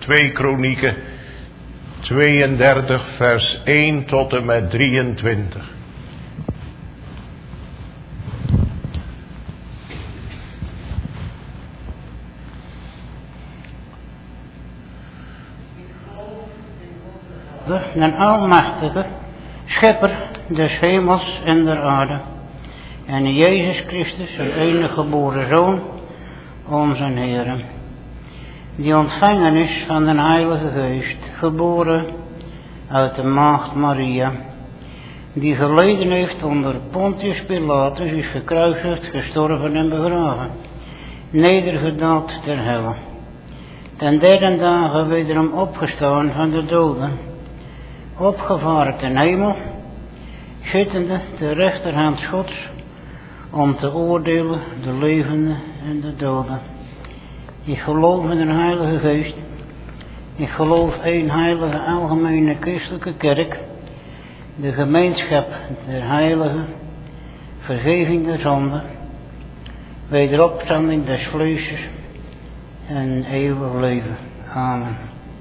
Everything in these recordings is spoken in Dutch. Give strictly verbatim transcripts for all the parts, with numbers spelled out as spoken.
twee Kronieken tweeëndertig vers één tot en met drieëntwintig. Een almachtige schepper des hemels en der aarde, en Jezus Christus, zijn enige geboren Zoon, onze Heer, die ontvangen is van de Heilige Geest, geboren uit de maagd Maria, die geleden heeft onder Pontius Pilatus, is gekruisigd, gestorven en begraven, nedergedaald ter helle, ten derde dagen wederom opgestaan van de doden, opgevaren ten hemel, zittende ter rechterhand Gods, om te oordelen de levenden en de doden. Ik geloof in de Heilige Geest. Ik geloof één heilige algemene christelijke kerk, de gemeenschap der heiligen, vergeving der zonden, wederopstanding des vleesjes en eeuwig leven. Amen.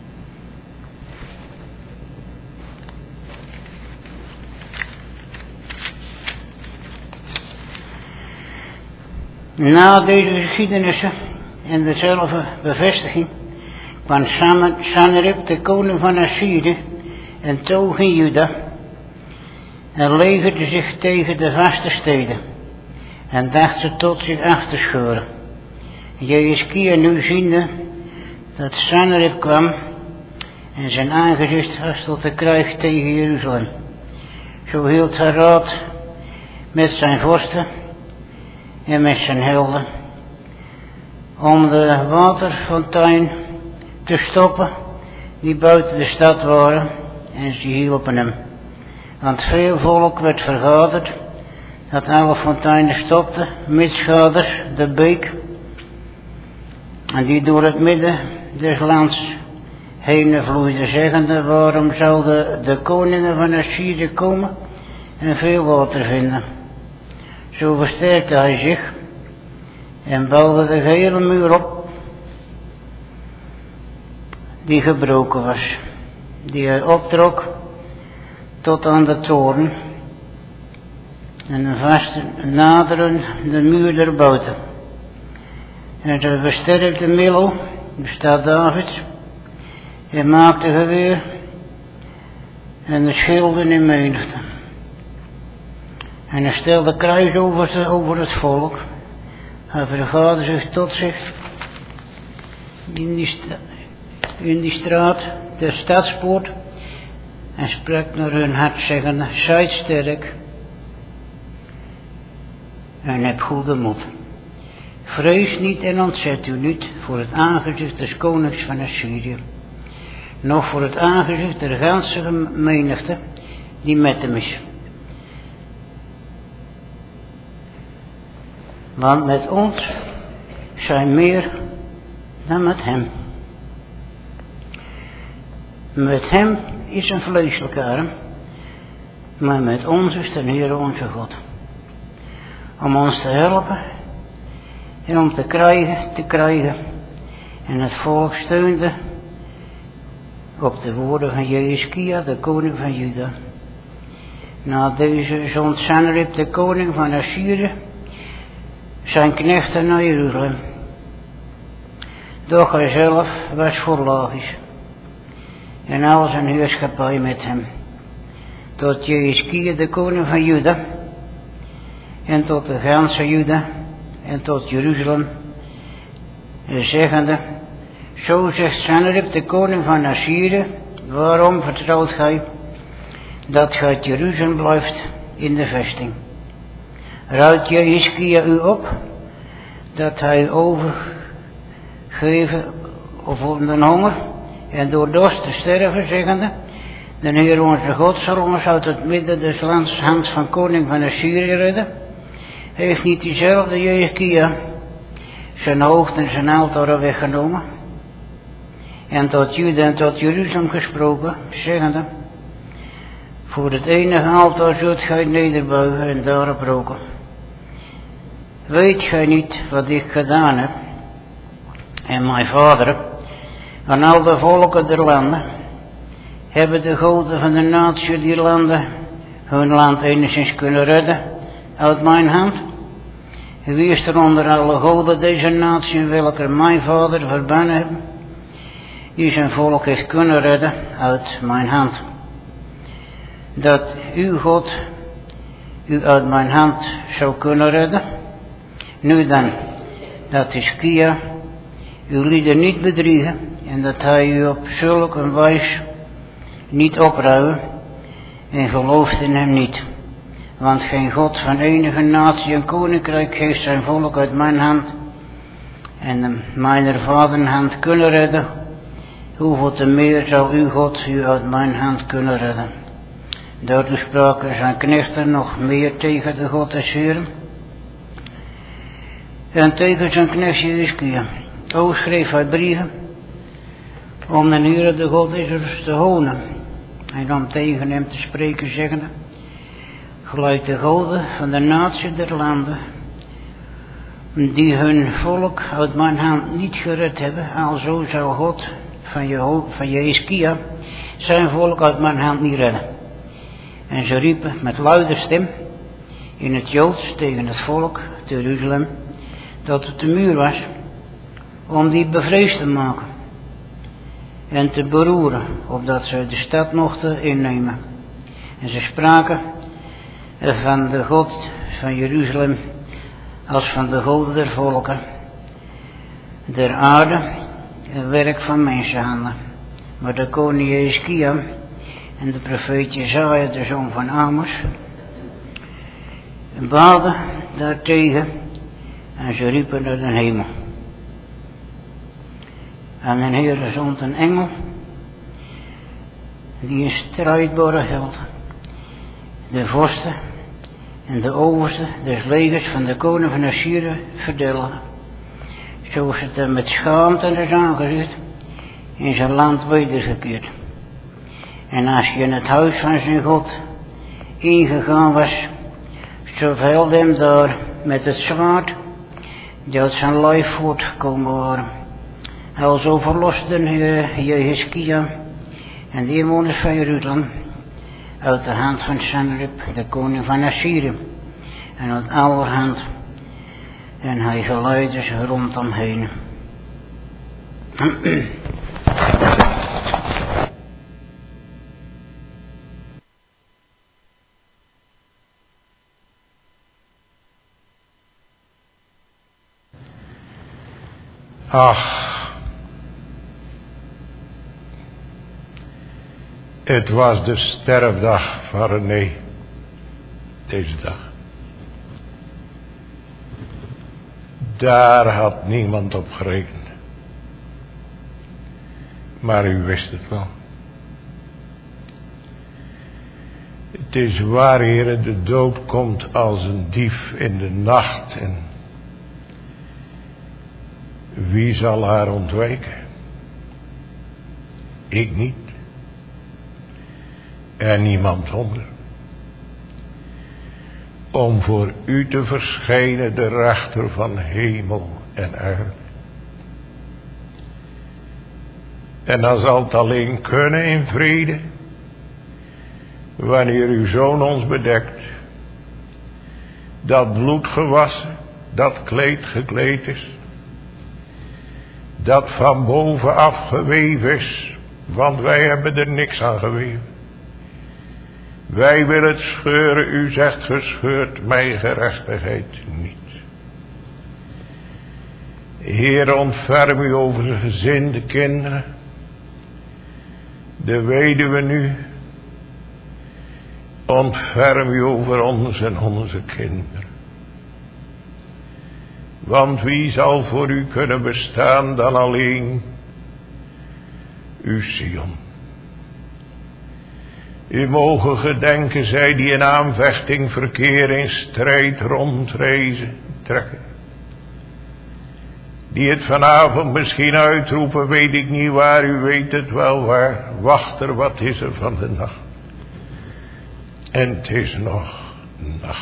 Na deze geschiedenissen en dezelfde bevestiging kwam Sanherib, de koning van Assyrië, en toog in Juda en legerde zich tegen de vaste steden en dacht ze tot zich af te scheuren. Jehezkia nu ziende dat Sanherib kwam en zijn aangezicht was tot de kruis tegen Jeruzalem, zo hield hij raad met zijn vorsten en met zijn helden om de waterfontein te stoppen die buiten de stad waren, en ze hielpen hem. Want veel volk werd vergaderd dat alle fonteinen stopte, mitsgaders de beek, en die door het midden des lands heen vloeide, zeggende: waarom zouden de koningen van Assyrië komen en veel water vinden? Zo versterkte hij zich en bouwde de gehele muur op die gebroken was, die hij optrok tot aan de toren, en vast naderen de muur der buiten. En hij versterkte Milo, de stad Davids, en maakte geweer en de schilden in menigte. En hij stelde kruis over, over het volk. Hij vergaderde zich tot zich in die, sta, in die straat, de stadspoort, en sprak naar hun hart, zeggende: zijt sterk en heb goede moed. Vrees niet en ontzet u niet voor het aangezicht des konings van Assyrië, noch voor het aangezicht der ganse menigte die met hem is. Want met ons zijn meer dan met hem. Met hem is een vleeselijke arm, maar met ons is de Heer onze God. Om ons te helpen en om te krijgen, te krijgen. En het volk steunde op de woorden van Jehezkia, de koning van Juda. Na deze zond Sanherib, de koning van Assyrië, zijn knechten naar Jeruzalem. Doch hij zelf was voor Lachish en al zijn heerschappij met hem, tot Jehezkia, de koning van Juda, en tot de ganse Juda en tot Jeruzalem, zeggende: zo zegt Sanherib, de koning van Assyrië, waarom vertrouwt gij dat gij uit Jeruzalem blijft in de vesting? Ruilt Jehezkia u op dat hij u overgeven of onder de honger en door dorst te sterven, zeggende: de Heer onze God zal ons uit het midden des lands hand van koning van Assyrië redden? Heeft niet diezelfde Jehezkia zijn hoofd en zijn altaren weggenomen en tot Juda en tot Jeruzalem gesproken, zeggende: voor het enige altaar zult gij nederbuigen en daarop roken? Weet gij niet wat ik gedaan heb en mijn vader, Aan al de volken der landen hebben de goden van de natie die landen hun land enigszins kunnen redden uit mijn hand. Wie is er onder alle goden deze natie welke mijn vader verbannen hebben, die zijn volk heeft kunnen redden uit mijn hand. Dat uw God u uit mijn hand zou kunnen redden. Nu dan, dat is Kia, uw lieden niet bedriegen en dat hij u op zulke wijze niet opruimen en gelooft in hem niet. Want geen God van enige natie en koninkrijk heeft zijn volk uit mijn hand en de mijner vader hand kunnen redden. Hoeveel te meer zal uw God u uit mijn hand kunnen redden. Daartoe spraken zijn knechten nog meer tegen de God des Heeren en tegen zijn knecht Hiskia. O schreef hij brieven om de Heere de God Israëls te honen en om tegen hem te spreken zeggende, gelijk de goden van de natie der landen, die hun volk uit mijn hand niet gered hebben, alzo zal God van, je, van je Hiskia zijn volk uit mijn hand niet redden. En ze riepen met luide stem in het Joods tegen het volk te Jeruzalem dat het de muur was, om die bevreesd te maken en te beroeren, opdat ze de stad mochten innemen. En ze spraken van de God van Jeruzalem als van de goden der volken der aarde, een werk van mensenhanden. Maar de koning Hiskia en de profeet Jesaja, de zoon van Amos, baden daartegen en ze riepen naar de hemel. En de Heere zond een engel die een strijdbare held, de vorsten en de overste des legers van de koning van Assyrië verdelgen, zoals het hem met schaamte is aangezicht in zijn land wedergekeerd. En als je in het huis van zijn God ingegaan was, zo velde hem daar met het zwaard die uit zijn lijf voortgekomen waren. Alzo verloste de Heer Hiskia en de inwoners van Jeruzalem uit de hand van Sanherib, de koning van Assyrië, en uit allerhand, en hij geleidde ze rondomheen. Ach, het was de sterfdag van René, deze dag. Daar had niemand op gerekend. Maar u wist het wel. Het is waar, Heere, de dood komt als een dief in de nacht. En wie zal haar ontwijken? Ik niet. En niemand onder. Om voor u te verschijnen, de rechter van hemel en aarde. En dan zal het alleen kunnen in vrede, wanneer uw Zoon ons bedekt, dat bloed gewassen, dat kleed gekleed is, dat van bovenaf geweven is, want wij hebben er niks aan geweven. Wij willen het scheuren, u zegt gescheurd, mijn gerechtigheid niet. Heer, ontferm u over zijn gezin, de kinderen, de weduwe nu. Ontferm u over ons en onze kinderen. Want wie zal voor u kunnen bestaan dan alleen uw Sion. U mogen gedenken, zij die in aanvechting verkeer, in strijd rondreizen, trekken. Die het vanavond misschien uitroepen, weet ik niet waar, u weet het wel waar. Wachter, wat is er van de nacht? En het is nog nacht.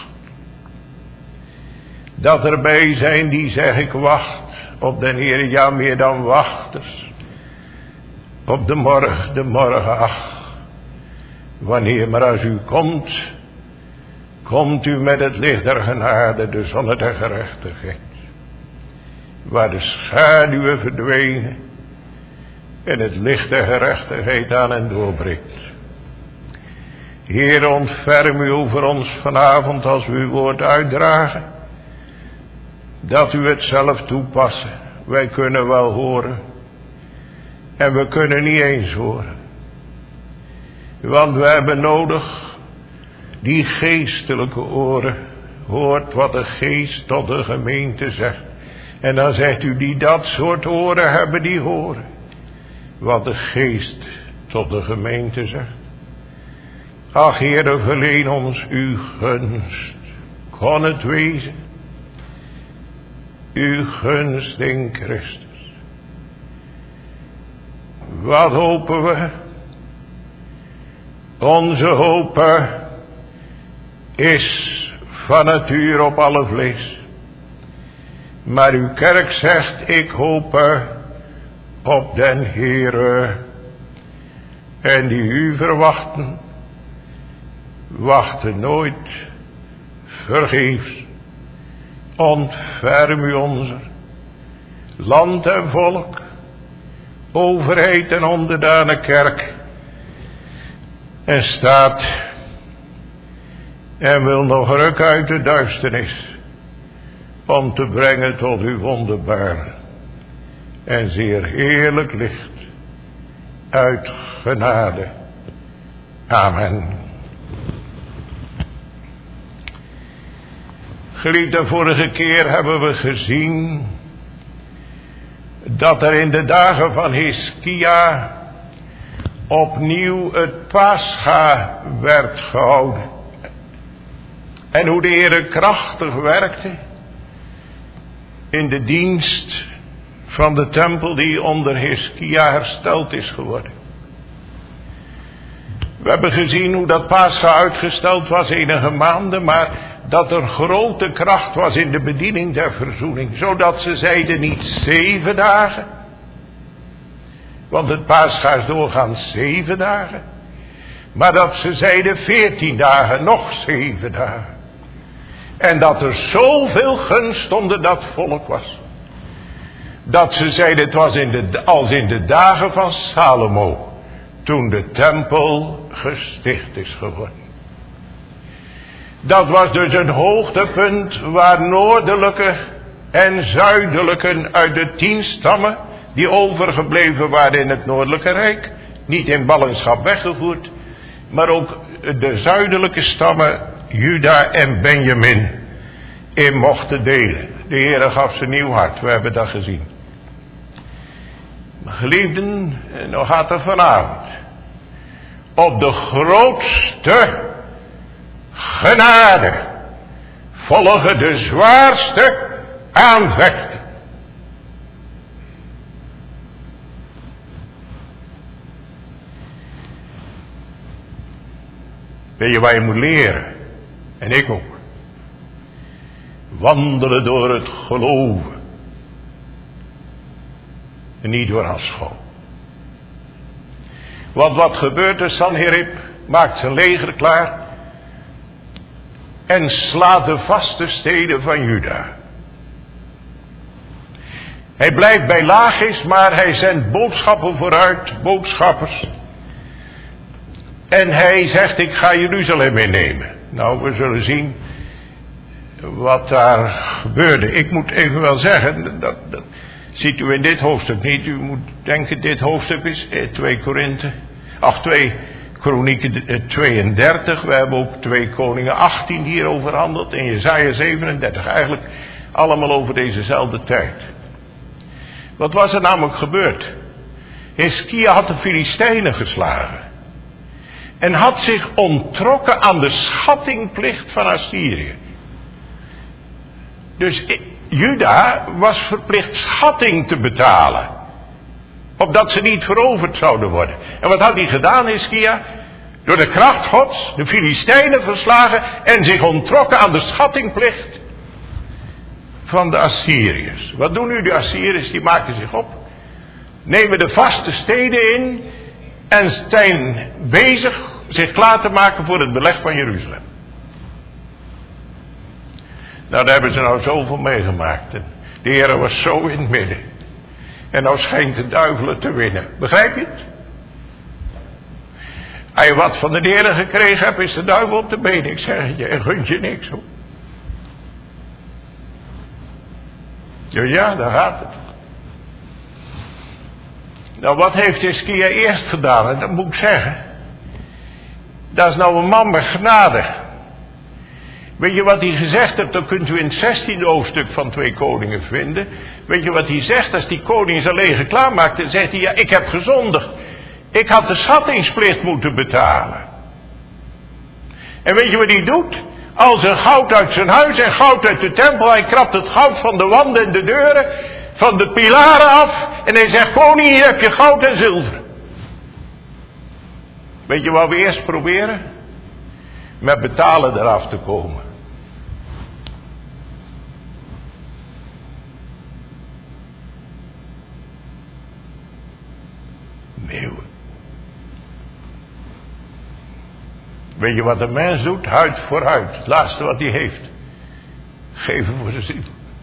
Dat erbij zijn die zeg ik wacht op den Heer, ja meer dan wachters. op de morgen, de morgen, ach, wanneer maar als u komt, komt u met het licht der genade, de zonne der gerechtigheid, waar de schaduwen verdwenen en het licht der gerechtigheid aan en doorbreekt. Heer, ontferm u over ons vanavond als we uw woord uitdragen, dat u het zelf toepassen. Wij kunnen wel horen en we kunnen niet eens horen, want we hebben nodig die geestelijke oren. Hoort wat de geest tot de gemeente zegt. En dan zegt u, die dat soort oren hebben, die horen wat de geest tot de gemeente zegt. Ach, Heere, verleen ons uw gunst. Kon het wezen, uw gunst in Christus. Wat hopen we? Onze hoop is van natuur op alle vlees. Maar uw kerk zegt, ik hoop op den Heere. En die u verwachten, wachten nooit vergeefs. Ontferm u onze land en volk, overheid en onderdane kerk. En staat en wil nog ruk uit de duisternis, om te brengen tot uw wonderbaar en zeer heerlijk licht uit genade. Amen. Geliefde, vorige keer hebben we gezien dat er in de dagen van Hiskia opnieuw het Pascha werd gehouden. En hoe de Heere krachtig werkte in de dienst van de tempel die onder Hiskia hersteld is geworden. We hebben gezien hoe dat Pascha uitgesteld was enige maanden, maar dat er grote kracht was in de bediening der verzoening. Zodat ze zeiden niet zeven dagen, want het Pascha is doorgaans zeven dagen. Maar dat ze zeiden veertien dagen, nog zeven dagen. En dat er zoveel gunst onder dat volk was, dat ze zeiden het was in de, als in de dagen van Salomo, toen de tempel gesticht is geworden. Dat was dus een hoogtepunt waar noordelijke en zuidelijke uit de tien stammen die overgebleven waren in het noordelijke rijk, niet in ballingschap weggevoerd, maar ook de zuidelijke stammen, Juda en Benjamin, in mochten delen. De Heere gaf ze nieuw hart, we hebben dat gezien. Geliefden, nog gaat er vanavond op de grootste genade volgen de zwaarste aanvechten. Weet je waar je moet leren? En ik ook. Wandelen door het geloven. En niet door afschouw. Want wat gebeurt er? Sanherib maakt zijn leger klaar. En slaat de vaste steden van Juda. Hij blijft bij Lachis, maar hij zendt boodschappen vooruit, boodschappers. En hij zegt, ik ga Jeruzalem innemen. Nou, we zullen zien wat daar gebeurde. Ik moet even wel zeggen, dat, dat ziet u in dit hoofdstuk niet. U moet denken, dit hoofdstuk is twee Korinthe, ach, twee Kronieken tweeëndertig. We hebben ook twee Koningen achttien die hierover handelt. En Jesaja zevenendertig. Eigenlijk allemaal over dezezelfde tijd. Wat was er namelijk gebeurd? Hiskia had de Filistijnen geslagen. En had zich onttrokken aan de schattingplicht van Assyrië. Dus Juda was verplicht schatting te betalen. Opdat ze niet veroverd zouden worden. En wat had hij gedaan, Hiskia? Door de kracht Gods de Filistijnen verslagen en zich onttrokken aan de schattingplicht van de Assyriërs. Wat doen nu de Assyriërs? Die maken zich op nemen de vaste steden in en zijn bezig zich klaar te maken voor het beleg van Jeruzalem. Nou, daar hebben ze nou zoveel meegemaakt. En de Heer was zo in het midden. En nou schijnt de duivel te winnen. Begrijp je het? Als je wat van de Heer gekregen hebt, is de duivel op de benen. Ik zeg het je, en gunt je niks hoor. Ja, ja, daar gaat het. Nou, wat heeft Hiskia eerst gedaan? En dat moet ik zeggen. Dat is nou een man met genade. Weet je wat hij gezegd heeft? Dat kunt u in het zestiende hoofdstuk van Twee Koningen vinden. Weet je wat hij zegt? Als die koning zijn leger klaarmaakt, dan zegt hij, ja, ik heb gezondigd. Ik had de schattingsplicht moeten betalen. En weet je wat hij doet? Al zijn goud uit zijn huis en goud uit de tempel. Hij krabt het goud van de wanden en de deuren, van de pilaren af. En hij zegt, koning, hier heb je goud en zilver. Weet je wat we eerst proberen? Met betalen eraf te komen. Nee hoor. Weet je wat een mens doet? Huid voor huid. Het laatste wat hij heeft. Geven voor zijn ziel.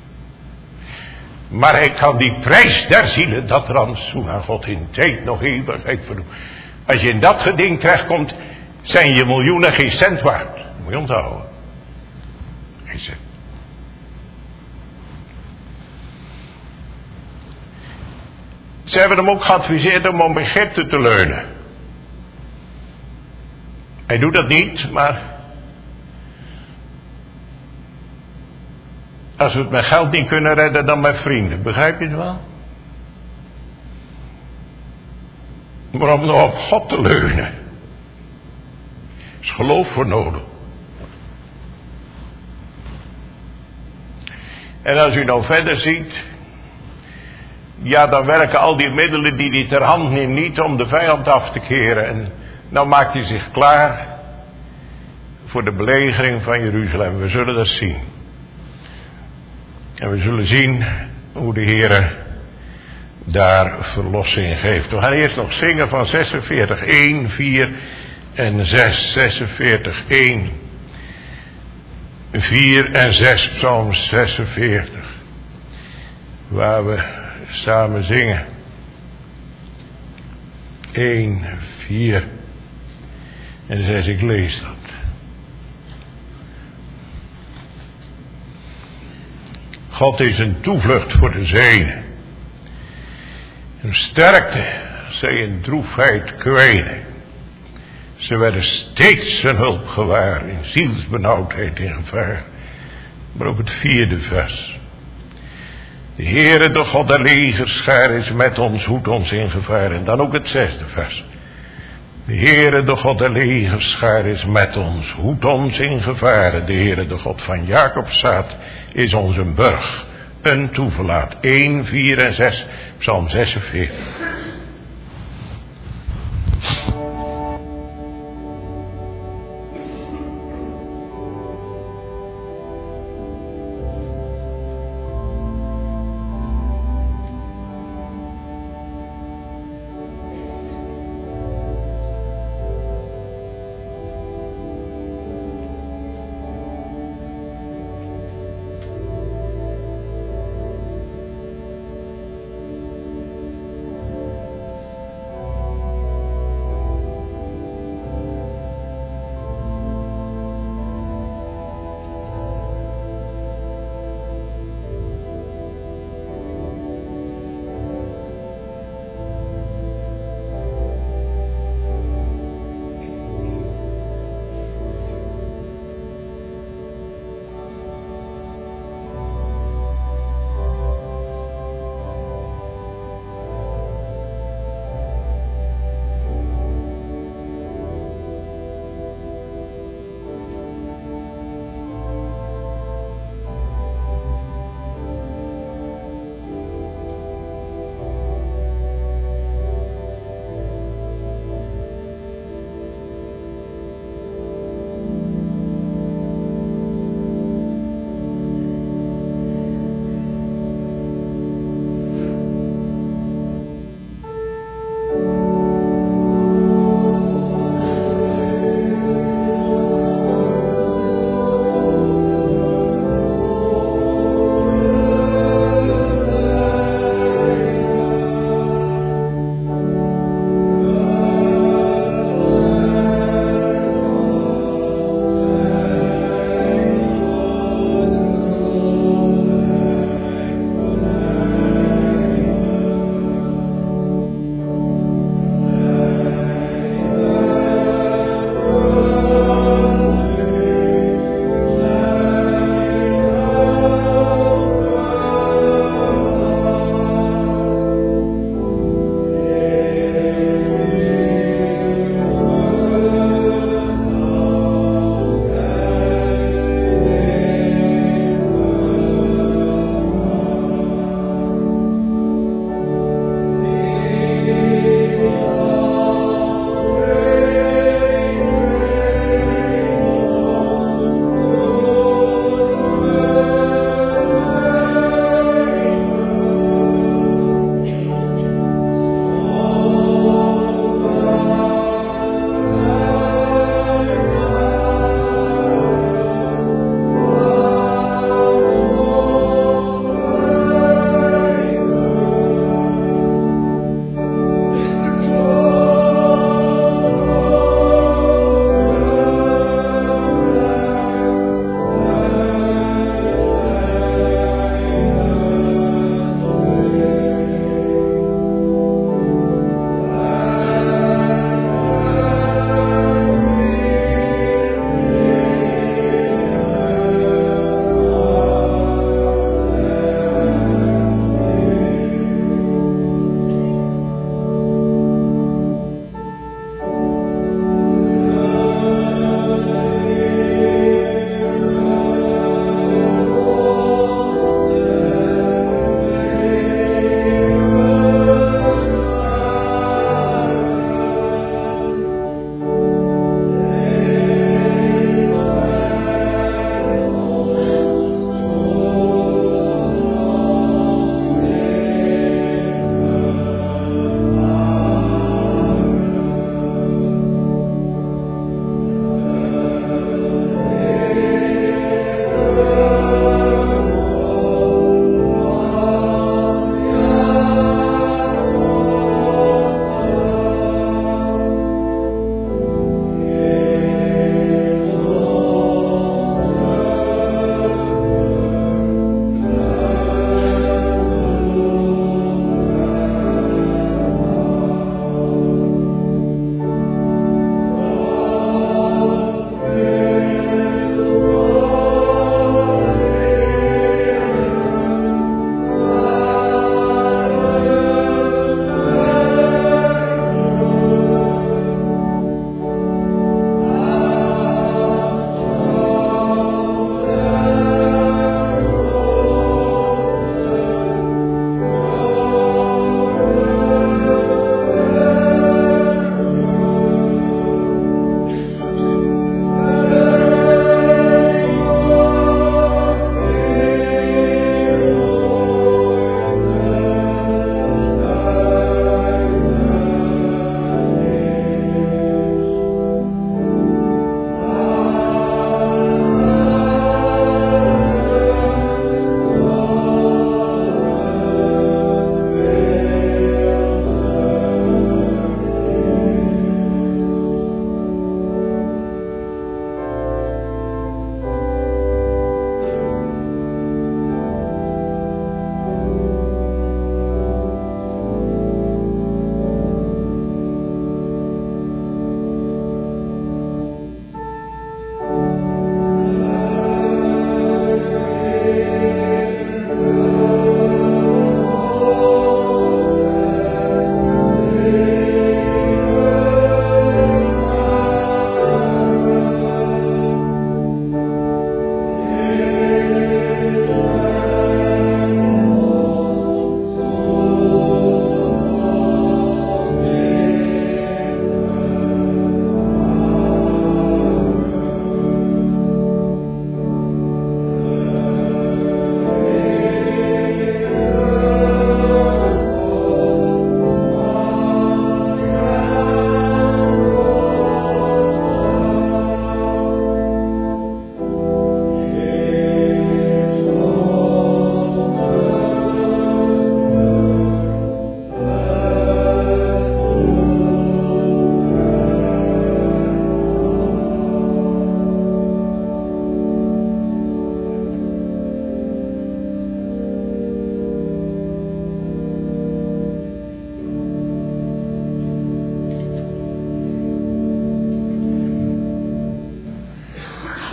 Maar hij kan die prijs der zielen, dat rantsoen aan God in tijd nog eeuwigheid verdoen. Als je in dat geding terechtkomt, zijn je miljoenen geen cent waard. Dat moet je onthouden. Geen cent. Ze hebben hem ook geadviseerd om op Egypte te leunen. Hij doet dat niet, maar als we het met geld niet kunnen redden, dan met vrienden. Begrijp je het wel? Maar om nou op God te leunen, is geloof voor nodig. En als u nou verder ziet, ja, dan werken al die middelen die hij ter hand neemt niet om de vijand af te keren. En nou maakt hij zich klaar voor de belegering van Jeruzalem. We zullen dat zien. En we zullen zien hoe de Heer daar verlossing geeft. We gaan eerst nog zingen van zesenveertig, één, vier en zes. zesenveertig, één, vier en zes, Psalm zesenveertig. Waar we samen zingen. één, vier en zes, ik lees dat. God is een toevlucht voor de zijnen. Een sterkte, zij in droefheid kwijnen. Ze werden steeds zijn hulp gewaar, in zielsbenauwdheid in gevaar. Maar ook het vierde vers. De Heere, de God der legerschar, is met ons, hoedt ons in gevaar. En dan ook het zesde vers. De Heere, de God der legerschar, is met ons, hoedt ons in gevaar. De Heere, de God van Jacob's zaad, is ons een burg, een toeverlaat. één, vier en zes, Psalm zesenveertig.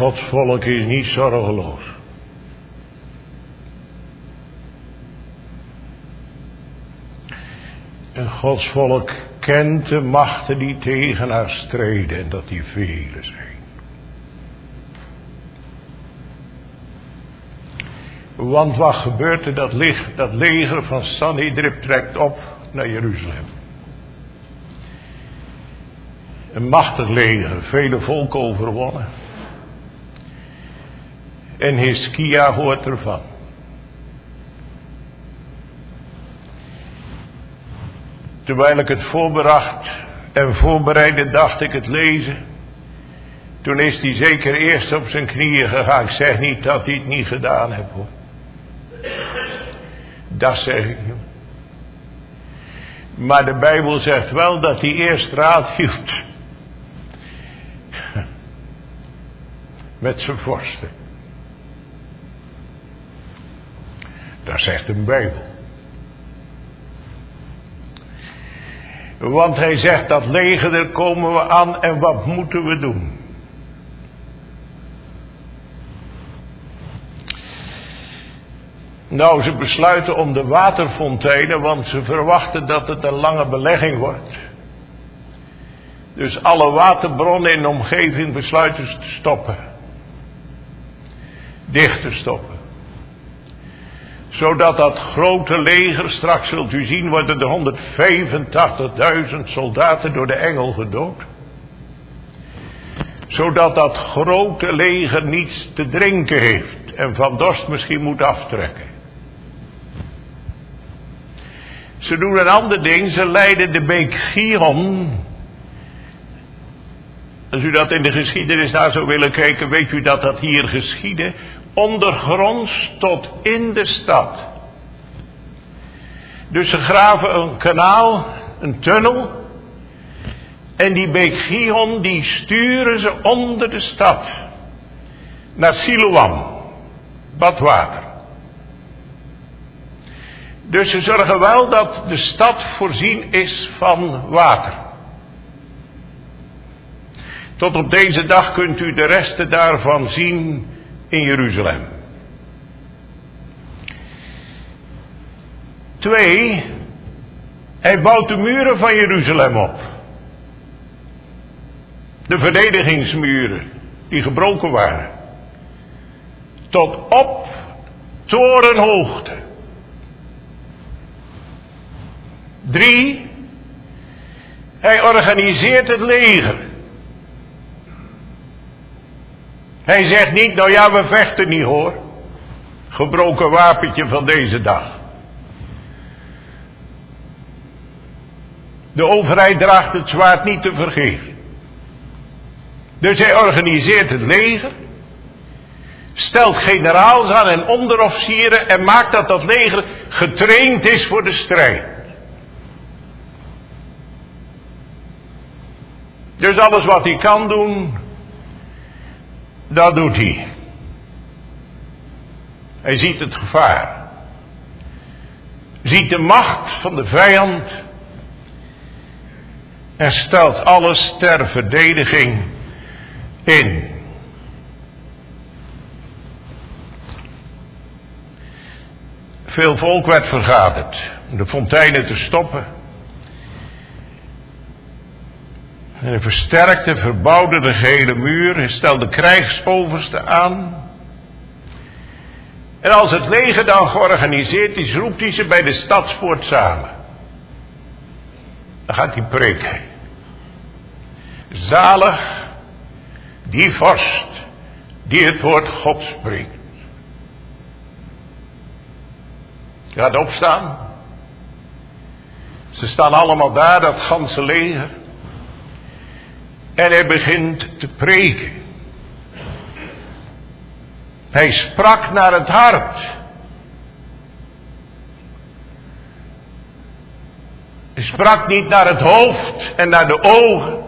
Gods volk is niet zorgeloos. En Gods volk kent de machten die tegen haar strijden en dat die vele zijn. Want wat gebeurt er? Dat, ligt, dat leger van Sanhedrin trekt op naar Jeruzalem. Een machtig leger, vele volken overwonnen. En Hiskia hoort ervan. Terwijl ik het voorbedacht en voorbereidde, dacht ik het lezen. Toen is hij zeker eerst op zijn knieën gegaan. Ik zeg niet dat hij het niet gedaan heeft, hoor. Dat zeg ik niet. Maar de Bijbel zegt wel dat hij eerst raad hield met zijn vorsten. Dat zegt de Bijbel. Want hij zegt, dat leger, daar komen we aan en wat moeten we doen? Nou, ze besluiten om de waterfonteinen, want ze verwachten dat het een lange belegging wordt. Dus alle waterbronnen in de omgeving besluiten ze te stoppen. Dicht te stoppen. Zodat dat grote leger, straks zult u zien, worden de honderdvijfentachtigduizend soldaten door de engel gedood. Zodat dat grote leger niets te drinken heeft en van dorst misschien moet aftrekken. Ze doen een ander ding, ze leiden de beek Gihon. Als u dat in de geschiedenis naar zou willen kijken, weet u dat dat hier geschiedde. Ondergronds tot in de stad. Dus ze graven een kanaal, een tunnel. En die beek Gihon, die sturen ze onder de stad. Naar Siloam, badwater. Dus ze zorgen wel dat de stad voorzien is van water. Tot op deze dag kunt u de resten daarvan zien in Jeruzalem. Twee, hij bouwt de muren van Jeruzalem op. De verdedigingsmuren die gebroken waren. Tot op torenhoogte. Drie, hij organiseert het leger. Hij zegt niet, nou ja, we vechten niet, hoor. Gebroken wapentje van deze dag. De overheid draagt het zwaard niet te vergeven. Dus hij organiseert het leger. Stelt generaals aan en onderofficieren en maakt dat dat leger getraind is voor de strijd. Dus alles wat hij kan doen, dat doet hij. Hij ziet het gevaar. Ziet de macht van de vijand. En stelt alles ter verdediging in. Veel volk werd vergaderd om de fonteinen te stoppen. En hij versterkte, verbouwde de gehele muur. Hij stelde krijgsoversten aan. En als het leger dan georganiseerd is, roept hij ze bij de stadspoort samen. Dan gaat hij preken. Zalig die vorst die het woord God spreekt. Hij gaat opstaan. Ze staan allemaal daar, dat ganse leger. En hij begint te preken. Hij sprak naar het hart. Hij sprak niet naar het hoofd en naar de ogen.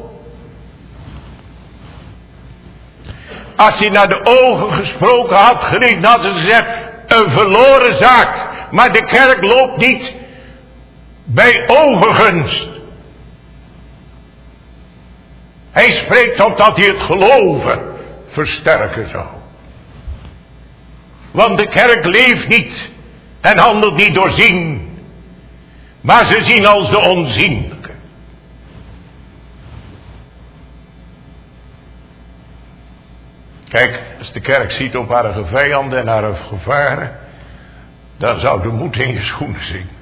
Als hij naar de ogen gesproken had, gericht had ze gezegd, een verloren zaak. Maar de kerk loopt niet bij ogengunst. Hij spreekt opdat hij het geloven versterken zou. Want de kerk leeft niet en handelt niet door zien, maar ze zien als de onzienlijke. Kijk, als de kerk ziet op haar vijanden en haar gevaren, dan zou de moed in je schoenen zingen.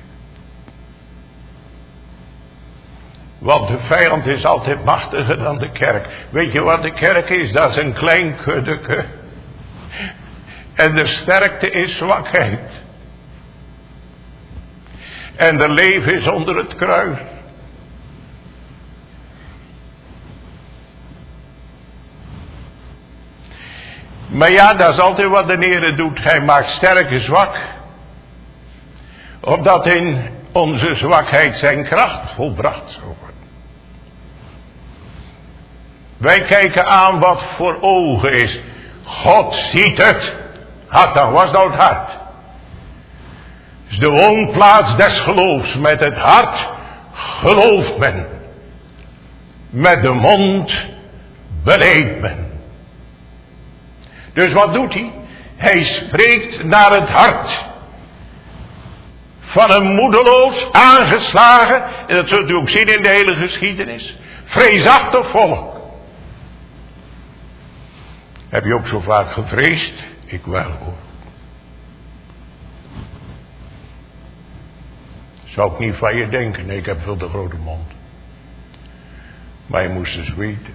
Want de vijand is altijd machtiger dan de kerk. Weet je wat de kerk is? Dat is een klein kuddeke. En de sterkte is zwakheid. En de leven is onder het kruis. Maar ja, dat is altijd wat de Heer doet. Hij maakt sterk en zwak. Opdat in onze zwakheid zijn kracht volbracht zou worden. Wij kijken aan wat voor ogen is. God ziet het. Hart, dat was nou het hart. Dus de woonplaats des geloofs. Met het hart gelooft men. Met de mond beleeft men. Dus wat doet hij? Hij spreekt naar het hart. Van een moedeloos, aangeslagen, en dat zult u ook zien in de hele geschiedenis, vreesachtig volk. Heb je ook zo vaak gevreesd? Ik wel hoor. Zou ik niet van je denken, nee, ik heb veel te grote mond. Maar je moest eens weten.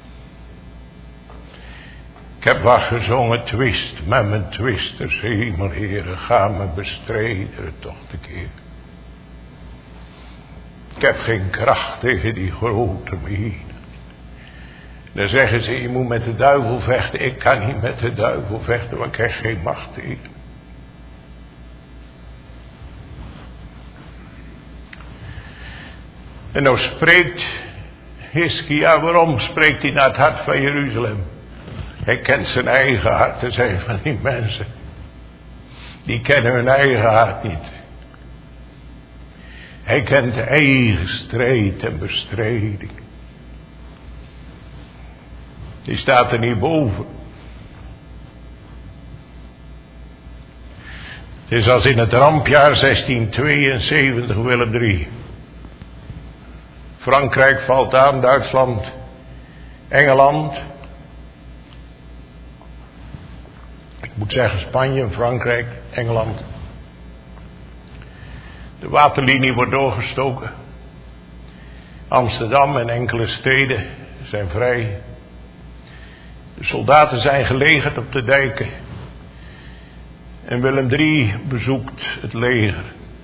Ik heb wat gezongen, twist met mijn twisters, hemel Heere, ga me bestrijden toch te keer. Ik heb geen kracht tegen die grote menen. Dan zeggen ze, je moet met de duivel vechten. Ik kan niet met de duivel vechten, want ik heb geen macht tegen. En nou spreekt Hiskia, waarom spreekt hij naar het hart van Jeruzalem? Hij kent zijn eigen hart. Er zijn van die mensen, die kennen hun eigen hart niet. Hij kent de eigen strijd en bestrijding. Die staat er niet boven. Het is als in het rampjaar zestienhonderdtweeënzeventig, Willem de derde. Frankrijk valt aan, Duitsland, Engeland. Ik moet zeggen Spanje, Frankrijk, Engeland. De waterlinie wordt doorgestoken. Amsterdam en enkele steden zijn vrij. De soldaten zijn gelegerd op de dijken. En Willem de derde bezoekt het leger.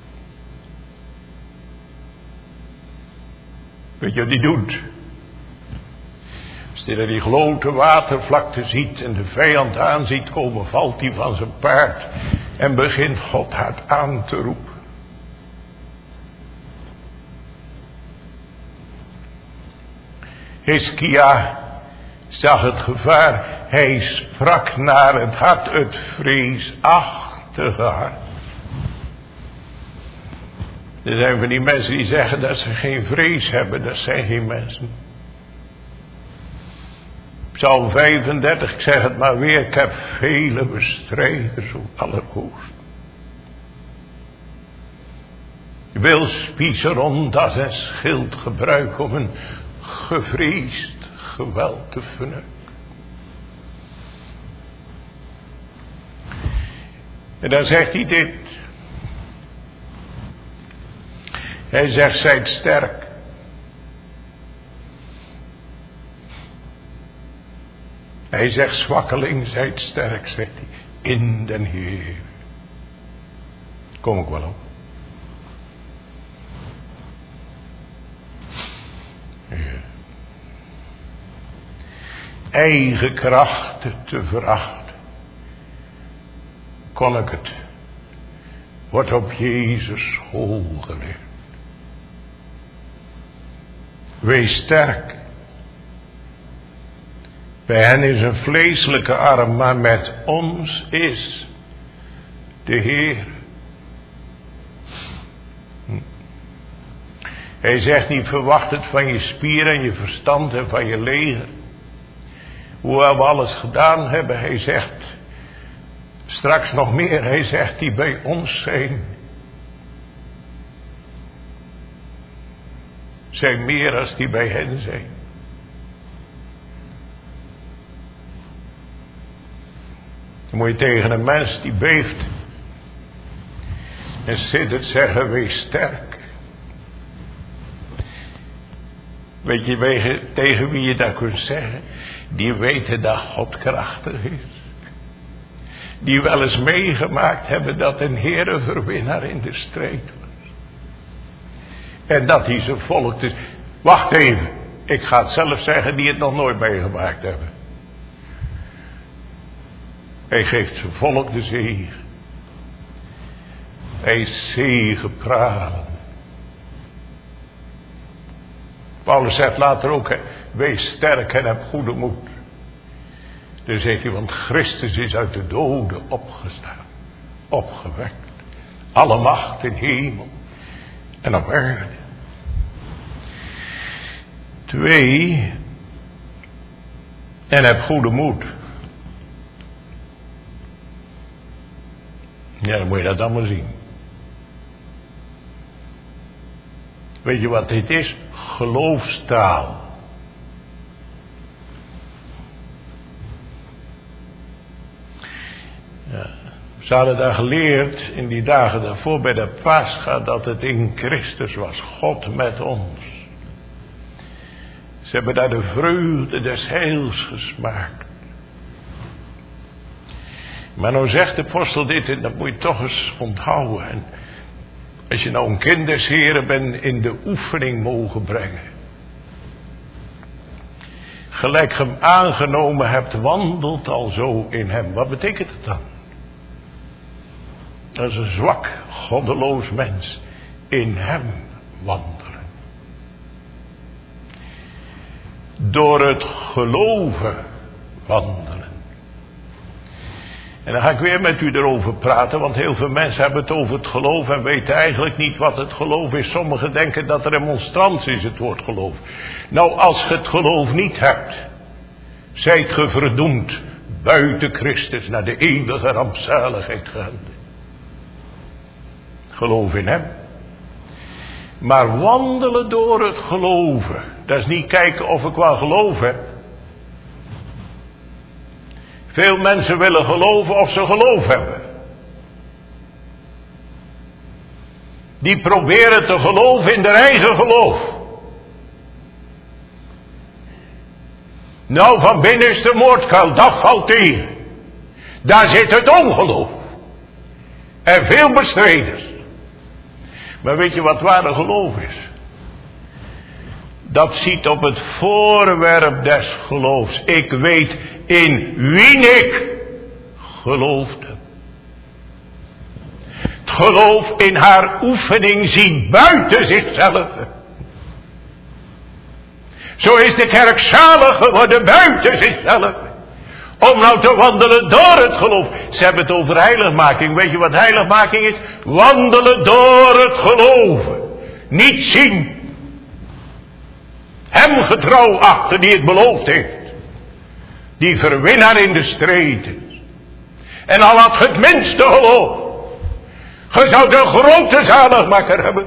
Weet je wat hij doet? Als hij naar die grote watervlakte ziet en de vijand aan ziet komen, valt hij van zijn paard en begint God hard aan te roepen. Hiskia zag het gevaar. Hij sprak naar het hart, het vreesachtige hart. Er zijn van die mensen die zeggen dat ze geen vrees hebben. Dat zijn geen mensen. Psalm vijfendertig, ik zeg het maar weer. Ik heb vele bestrijders op allerhoogst. Wil Spiceron dat zijn schild gebruiken om een gevreesd geweld te vernuiken. En dan zegt hij dit. Hij zegt, zijt sterk. Hij zegt, zwakkeling, zijt sterk, zegt hij, in den Heer. Kom ik wel op. Ja. Eigen krachten te verachten. Kon ik het. Wordt op Jezus school geleerd. Wees sterk. Bij hen is een vleeselijke arm, maar met ons is de Heer. Hm. Hij zegt niet, verwacht het van je spieren en je verstand en van je leger. Hoewel we alles gedaan hebben, hij zegt, straks nog meer, hij zegt, die bij ons zijn, zijn meer als die bij hen zijn. Dan moet je tegen een mens die beeft en siddert zeggen, wees sterk. Weet je wegen, tegen wie je dat kunt zeggen? Die weten dat God krachtig is. Die wel eens meegemaakt hebben dat een Heere verwinnaar in de strijd was. En dat hij zijn volk dus... Wacht even, ik ga het zelf zeggen die het nog nooit meegemaakt hebben. Hij geeft zijn volk de zegen. Hij is zegepralend. Paulus zegt later ook, hè, wees sterk en heb goede moed. Dan zegt hij, want Christus is uit de doden opgestaan. Opgewekt. Alle macht in hemel en op aarde. Twee. En heb goede moed. Ja, dan moet je dat allemaal zien. Weet je wat dit is? Geloofstaal. Ja, ze hadden daar geleerd in die dagen daarvoor bij de Pascha dat het in Christus was. God met ons. Ze hebben daar de vreugde des heils gesmaakt. Maar nou zegt de apostel dit en dat moet je toch eens onthouden. En als je nou een kind des Heren bent, in de oefening mogen brengen. Gelijk je hem aangenomen hebt, wandelt al zo in hem. Wat betekent het dan? Dat is een zwak, goddeloos mens in hem wandelen. Door het geloven wandelen. En dan ga ik weer met u erover praten, want heel veel mensen hebben het over het geloof en weten eigenlijk niet wat het geloof is. Sommigen denken dat er remonstrans is, het woord geloof. Nou, als je het geloof niet hebt, zijt ge verdoemd buiten Christus naar de eeuwige rampzaligheid gaande. Geloof in hem. Maar wandelen door het geloven, dat is niet kijken of ik wel geloof heb. Veel mensen willen geloven of ze geloof hebben. Die proberen te geloven in hun eigen geloof. Nou, van binnen is de moordkuil, dat valt tegen. Daar zit het ongeloof. En veel bestrijders. Maar weet je wat ware geloof is? Dat ziet op het voorwerp des geloofs. Ik weet in wie ik geloofde. Het geloof in haar oefening ziet buiten zichzelf. Zo is de kerk zalig geworden buiten zichzelf. Om nou te wandelen door het geloof. Ze hebben het over heiligmaking. Weet je wat heiligmaking is? Wandelen door het geloven. Niet zien. Hem getrouw achten die het beloofd heeft. Die verwinnaar in de strijd is. En al had je het minste geloof. Je zou de grote zaligmaker hebben.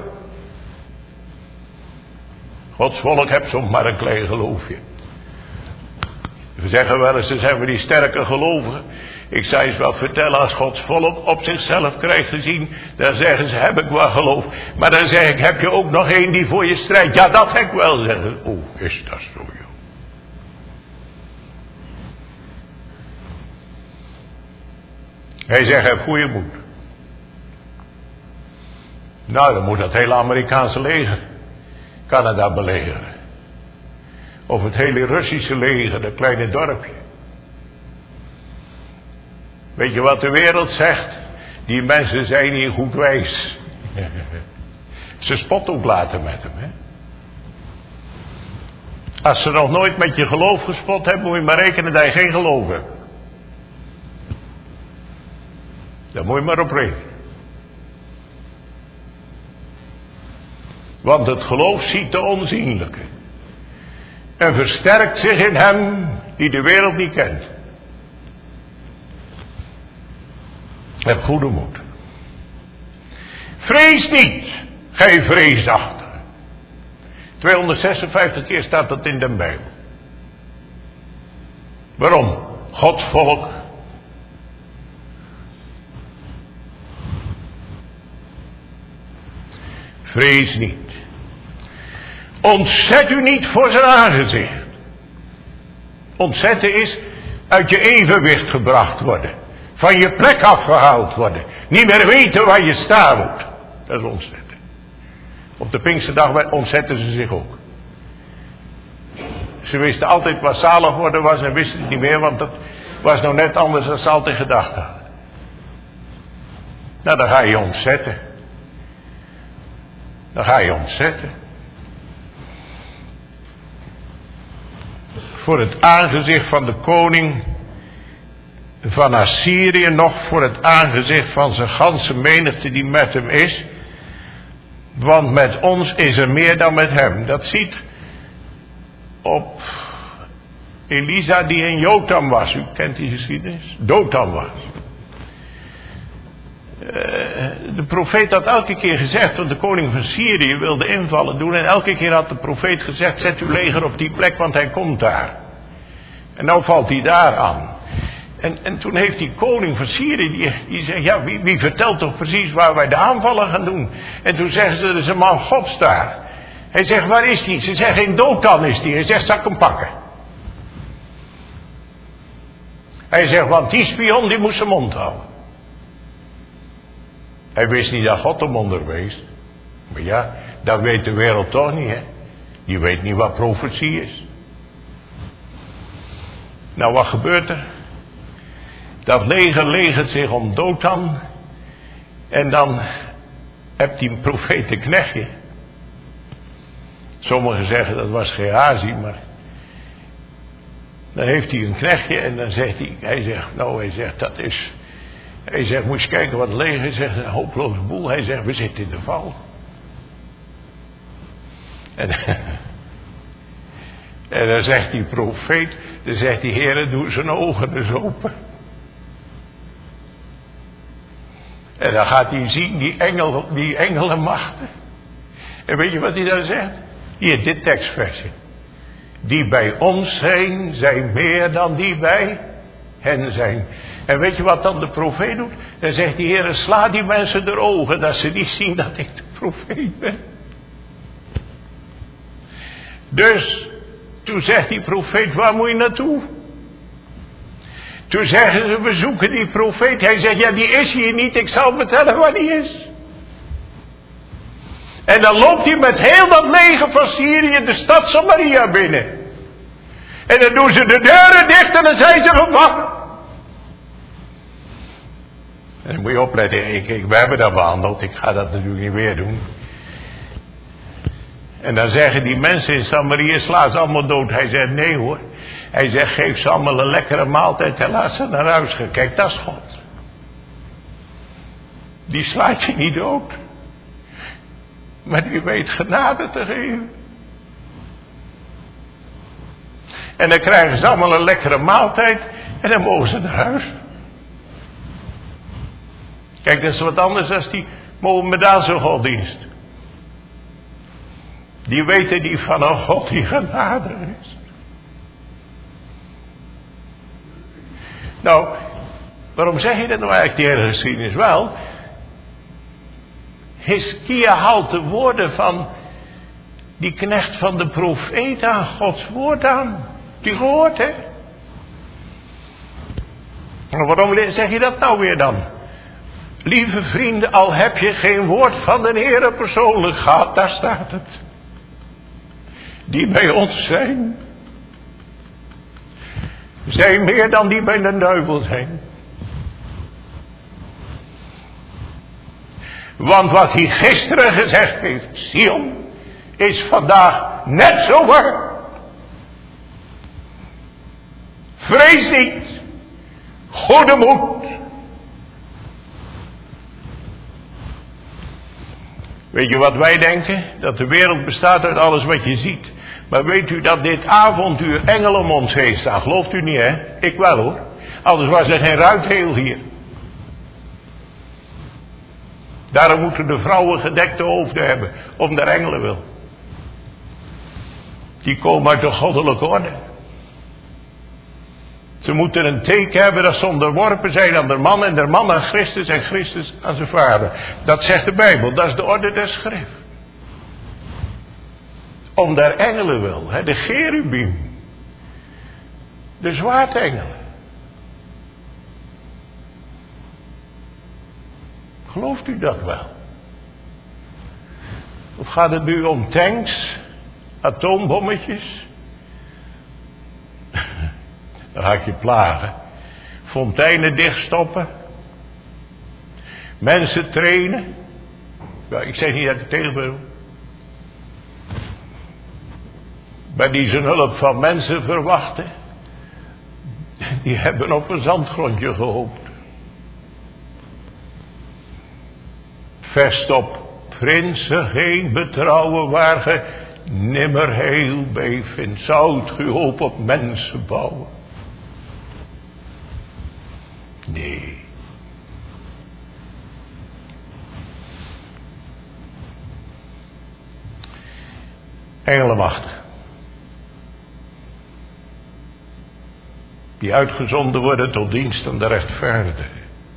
Gods volk heeft soms maar een klein geloofje. We zeggen wel eens, dan zijn we die sterke gelovigen. Ik zou eens wat vertellen, als Gods volk op zichzelf krijgt gezien, dan zeggen ze, heb ik wel geloof. Maar dan zeg ik, heb je ook nog één die voor je strijdt? Ja, dat heb ik wel, zeggen. Oh, is dat zo, joh. Hij zegt, heb goede moed. Nou, dan moet dat hele Amerikaanse leger Canada belegeren. Of het hele Russische leger, dat kleine dorpje. Weet je wat de wereld zegt? Die mensen zijn niet goed wijs. Ze spot ook later met hem, hè. Als ze nog nooit met je geloof gespot hebben, moet je maar rekenen dat je geen geloof hebt. Daar moet je maar op rekenen. Want het geloof ziet de onzienlijke. En versterkt zich in hem die de wereld niet kent. Heb goede moed. Vrees niet, gij vreesachtige. tweehonderdzesenvijftig keer staat dat in de Bijbel. Waarom? Gods volk. Vrees niet. Ontzet u niet voor zijn aangezicht. Ontzetten is uit je evenwicht gebracht worden. Van je plek afgehaald worden. Niet meer weten waar je staan moet. Dat is ontzetten. Op de Pinksterdag ontzetten ze zich ook. Ze wisten altijd wat zalig worden was en wisten het niet meer, want dat was nou net anders dan ze altijd gedacht hadden. Nou, dan ga je ontzetten. Dan ga je ontzetten. Voor het aangezicht van de koning van Assyrië, nog voor het aangezicht van zijn ganse menigte die met hem is. Want met ons is er meer dan met hem. Dat ziet op Elisa die in Jotam was. U kent die geschiedenis. Dotan was. Uh, de profeet had elke keer gezegd, want de koning van Syrië wilde invallen doen. En elke keer had de profeet gezegd, zet uw leger op die plek, want hij komt daar. En nou valt hij daar aan. En, en toen heeft die koning van Syrië, die, die zegt, ja, wie, wie vertelt toch precies waar wij de aanvallen gaan doen? En toen zeggen ze, er is een man Gods daar. Hij zegt, waar is die? Ze zeggen, in Dotan is die. Hij zegt, zal ik hem pakken? Hij zegt, want die spion, die moest zijn mond houden. Hij wist niet dat God hem onderwees. Maar ja, dat weet de wereld toch niet, hè. Die weet niet wat profetie is. Nou, wat gebeurt er? Dat leger legert zich om Dotan. En dan hebt die profeet een knechtje. Sommigen zeggen dat was Gehazi, maar dan heeft hij een knechtje en dan zegt hij, hij zegt, nou hij zegt dat is, hij zegt moet je kijken wat het leger zegt, een hopeloze boel. Hij zegt we zitten in de val. En, en dan zegt die profeet, dan zegt die Heere doe zijn ogen eens open. En dan gaat hij zien die, engel, die engelenmachten. En weet je wat hij dan zegt? Hier, dit tekstversje. Die bij ons zijn, zijn meer dan die bij hen zijn. En weet je wat dan de profeet doet? Dan zegt die Heer, sla die mensen de ogen, dat ze niet zien dat ik de profeet ben. Dus, toen zegt die profeet, waar moet je naartoe? Toen zeggen ze, we zoeken die profeet. Hij zegt, ja die is hier niet, ik zal vertellen waar die is. En dan loopt hij met heel dat leger van Syrië de stad Samaria binnen. En dan doen ze de deuren dicht en dan zijn ze gevangen. En dan moet je opletten, ik, ik, we hebben dat behandeld, ik ga dat natuurlijk niet weer doen. En dan zeggen die mensen in Samaria, sla ze allemaal dood. Hij zegt, nee hoor. Hij zegt, geef ze allemaal een lekkere maaltijd en laat ze naar huis gaan. Kijk, dat is God. Die slaat je niet dood. Maar die weet genade te geven. En dan krijgen ze allemaal een lekkere maaltijd en dan mogen ze naar huis. Kijk, dat is wat anders dan die Mohammedaanse godsdienst. Die weten niet van een God die genade is. Nou, waarom zeg je dat nou eigenlijk, die hele geschiedenis? Wel, Hiskia haalt de woorden van die knecht van de profeet aan, Gods woord aan. Die gehoord, hè? Maar waarom zeg je dat nou weer dan? Lieve vrienden, al heb je geen woord van de Heere persoonlijk gehad, daar staat het. Die bij ons zijn, zijn meer dan die bij de duivel zijn. Want wat hij gisteren gezegd heeft, Sion, is vandaag net zo waar. Vrees niet, goede moed. Weet je wat wij denken? Dat de wereld bestaat uit alles wat je ziet. Maar weet u dat dit avontuur engelen om ons heen staan? Gelooft u niet, hè? Ik wel, hoor. Anders was er geen ruitheel hier. Daarom moeten de vrouwen gedekte hoofden hebben, om de engelen wil. Die komen uit de goddelijke orde. Ze moeten een teken hebben dat ze onderworpen zijn aan de man en de man aan Christus en Christus aan zijn vader. Dat zegt de Bijbel, dat is de orde der schrift. Om der engelen wil, hè, de cherubim, de zwaardengelen. Gelooft u dat wel? Of gaat het nu om tanks, atoombommetjes? Dan ga ik je plagen. Fonteinen dichtstoppen. Mensen trainen. Ja, ik zeg niet dat ik er tegen ben. Maar die zijn hulp van mensen verwachten. Die hebben op een zandgrondje gehoopt. Vest op prinsen geen betrouwen waar ge nimmer heel bij vindt. Zoudt ge hoop op mensen bouwen? Nee. Engelenmachten. Die uitgezonden worden tot dienst aan de rechtvaardigen.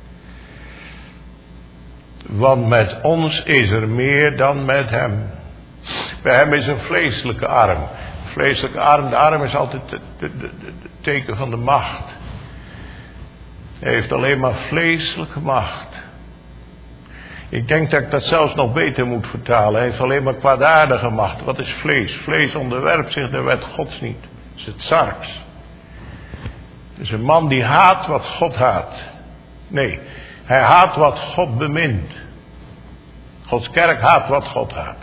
Want met ons is er meer dan met hem. Bij hem is een vleeselijke arm. Vleeselijke arm, de arm is altijd het teken van de macht. Hij heeft alleen maar vleeselijke macht. Ik denk dat ik dat zelfs nog beter moet vertalen. Hij heeft alleen maar kwaadaardige macht. Wat is vlees? Vlees onderwerpt zich de wet Gods niet. Dat is het sarks. Het is een man die haat wat God haat. Nee, hij haat wat God bemint. Gods kerk haat wat God haat.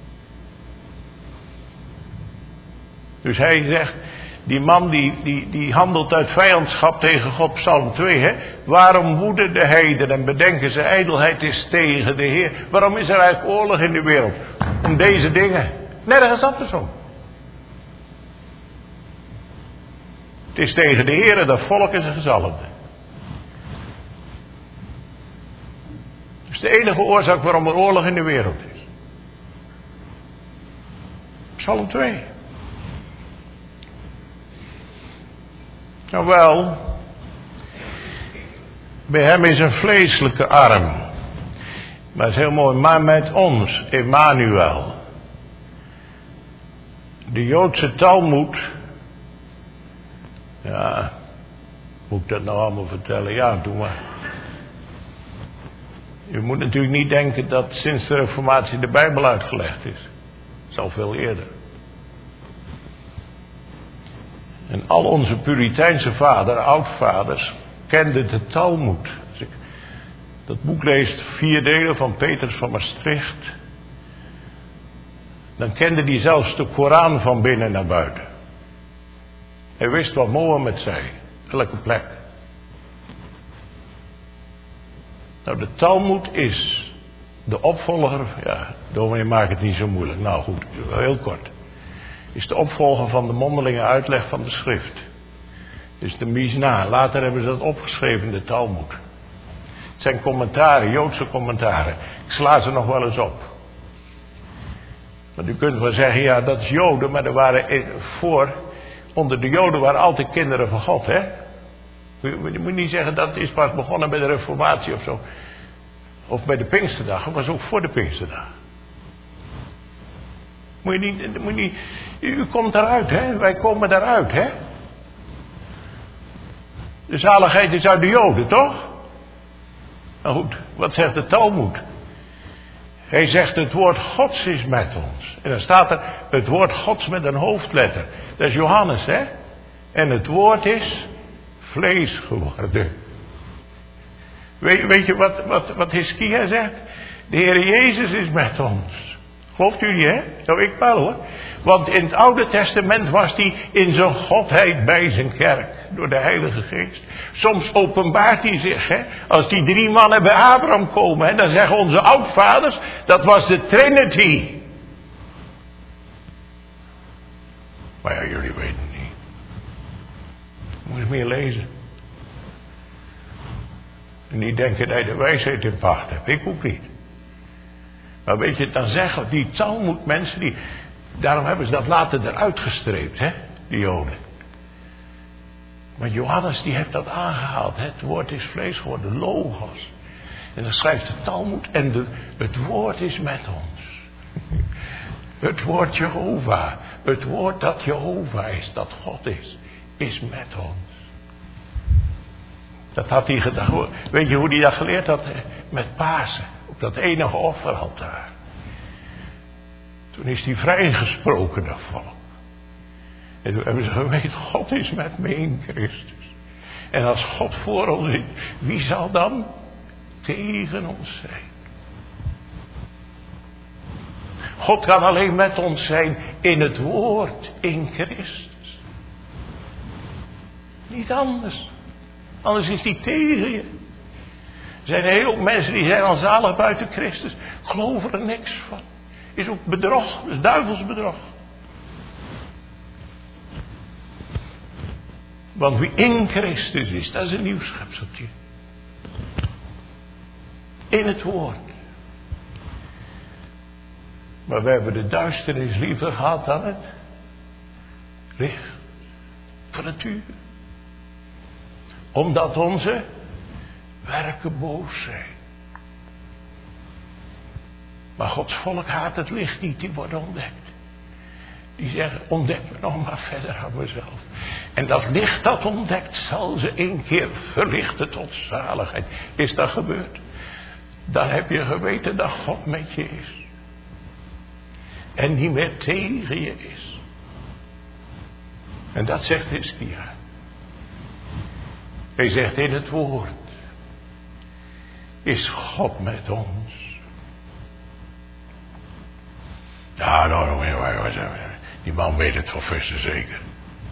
Dus hij zegt, die man die, die, die handelt uit vijandschap tegen God, Psalm twee, hè. Waarom woeden de heiden en bedenken ze ijdelheid is tegen de Heer? Waarom is er eigenlijk oorlog in de wereld? Om deze dingen. Nergens andersom. Het is tegen de Heer en dat volk is een gezalfde. Dat is de enige oorzaak waarom er oorlog in de wereld is. Psalm twee. Nou wel, bij hem is een vleeselijke arm. Maar het is heel mooi, maar met ons, Emmanuel. De Joodse Talmoed. Ja, moet ik dat nou allemaal vertellen? Ja, doe maar. Je moet natuurlijk niet denken dat sinds de Reformatie de Bijbel uitgelegd is. Dat is al veel eerder. En al onze Puriteinse vader, oudvaders, kenden de Talmoed. Als ik dat boek lees, vier delen van Petrus van Maastricht, dan kende hij zelfs de Koran van binnen naar buiten. Hij wist wat Mohammed zei, elke plek. Nou, de Talmoed is de opvolger, ja, dominee maakt het niet zo moeilijk. Nou goed, heel kort. Is de opvolger van de mondelinge uitleg van de schrift. Dus de Mishnah. Later hebben ze dat opgeschreven in de Talmoed. Het zijn commentaren, Joodse commentaren. Ik sla ze nog wel eens op. Want u kunt wel zeggen, ja dat is Joden, maar er waren voor, onder de Joden waren altijd kinderen van God, hè. Je moet niet zeggen dat is pas begonnen bij de Reformatie of zo. Of bij de Pinksterdag, het was ook voor de Pinksterdag. Moet je niet, moet je niet, u komt daaruit, hè? Wij komen daaruit, hè? De zaligheid is uit de Joden, toch? Nou goed, wat zegt de Talmoed? Hij zegt het woord Gods is met ons. En dan staat er het woord Gods met een hoofdletter. Dat is Johannes, hè? En het woord is vlees geworden. Weet, weet je wat, wat, wat Hiskia zegt? De Heer Jezus is met ons. Gelooft u niet, hè? Zou ik wel, hoor. Want in het Oude Testament was hij in zijn godheid bij zijn kerk. Door de Heilige Geest. Soms openbaart hij zich, hè. Als die drie mannen bij Abraham komen, hè, dan zeggen onze oudvaders, dat was de Trinity. Maar ja, jullie weten het niet. Moet eens meer lezen. En niet denken dat je de wijsheid in pacht hebt. Ik ook niet. Maar weet je, dan zeggen die Talmud mensen, die, daarom hebben ze dat later eruit gestreept, hè, die Joden. Maar Johannes die heeft dat aangehaald, hè. Het woord is vlees geworden, logos. En dan schrijft de Talmud, en de, het woord is met ons. Het woord Jehovah, het woord dat Jehovah is, dat God is, is met ons. Dat had hij gedacht. Weet je hoe hij dat geleerd had? Met Pasen. Op dat enige offeraltaar. Toen is hij vrijgesproken, dat volk. En toen hebben ze geweten, God is met me in Christus. En als God voor ons is, wie zal dan tegen ons zijn? God kan alleen met ons zijn in het woord, in Christus. Niet anders. Anders is hij tegen je. Er zijn een heleboel mensen die zijn al zalig buiten Christus. Geloven er niks van. Is ook bedrog. Is duivelsbedrog. Want wie in Christus is, dat is een nieuw schepseltje. In het woord. Maar we hebben de duisternis liever gehad dan het licht van het uur. Omdat onze werken boos zijn. Maar Gods volk haat het licht niet, die worden ontdekt. Die zeggen, ontdek me nog maar verder aan mezelf. En dat licht dat ontdekt zal ze één keer verlichten tot zaligheid. Is dat gebeurd? Dan heb je geweten dat God met je is. En niet meer tegen je is. En dat zegt Hiskia. Hij zegt in het woord. Is God met ons? Ja, nou, nou, die man weet het van vast zeker.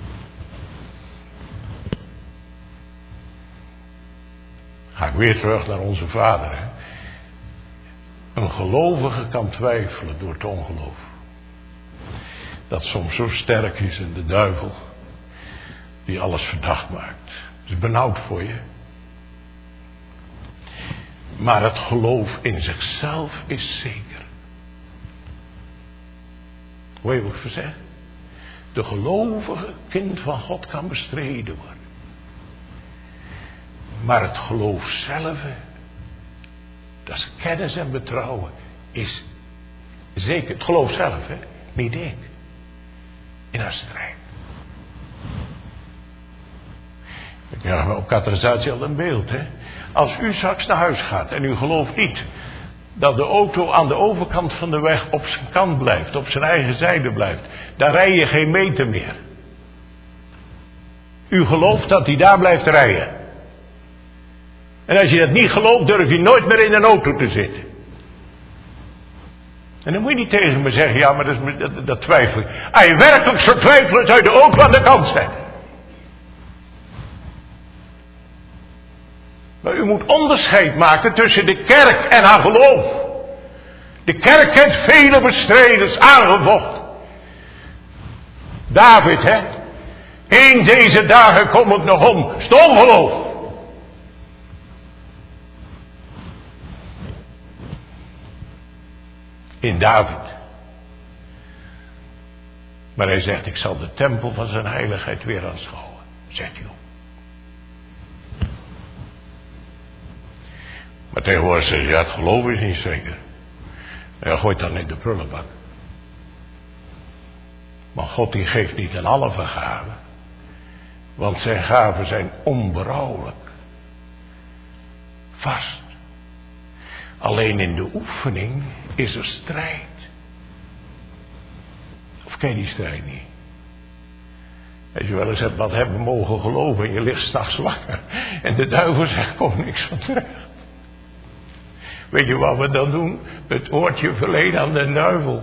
Ga ik weer terug naar onze vader. Hè? Een gelovige kan twijfelen door het ongeloof. Dat soms zo sterk is in de duivel. Die alles verdacht maakt. Het is benauwd voor je. Maar het geloof in zichzelf is zeker. Hoe heb ik gezegd? De gelovige kind van God kan bestreden worden. Maar het geloof zelf, dat is kennis en betrouwen, is zeker. Het geloof zelf, hè? Niet ik. In haar strijd. Ja, op katerisatie al een beeld, hè. Als u straks naar huis gaat en u gelooft niet dat de auto aan de overkant van de weg op zijn kant blijft, op zijn eigen zijde blijft, dan rij je geen meter meer. U gelooft dat hij daar blijft rijden. En als je dat niet gelooft, durf je nooit meer in een auto te zitten. En dan moet je niet tegen me zeggen, ja, maar dat, is, dat, dat twijfel ik. Als je werkelijk zo twijfelt, zou je de auto aan de kant zetten. Maar u moet onderscheid maken tussen de kerk en haar geloof. De kerk heeft vele bestrijders aangevochten. David, hè. Eén deze dagen kom ik nog om. Is het ongeloof. In David. Maar hij zegt, ik zal de tempel van zijn heiligheid weer aanschouwen. Zegt hij ook. Maar tegenwoordig zeg je, ja, het geloof is niet zeker. Ja, gooit dan in de prullenbak. Maar God die geeft niet aan alle gaven. Want zijn gaven zijn onberouwelijk. Vast. Alleen in de oefening is er strijd. Of ken je die strijd niet? Als je wel eens hebt wat hebben mogen geloven en je ligt 's nachts wakker. En de duivel zegt, kom niks van terecht. Weet je wat we dan doen? Het oortje verlenen aan de duivel.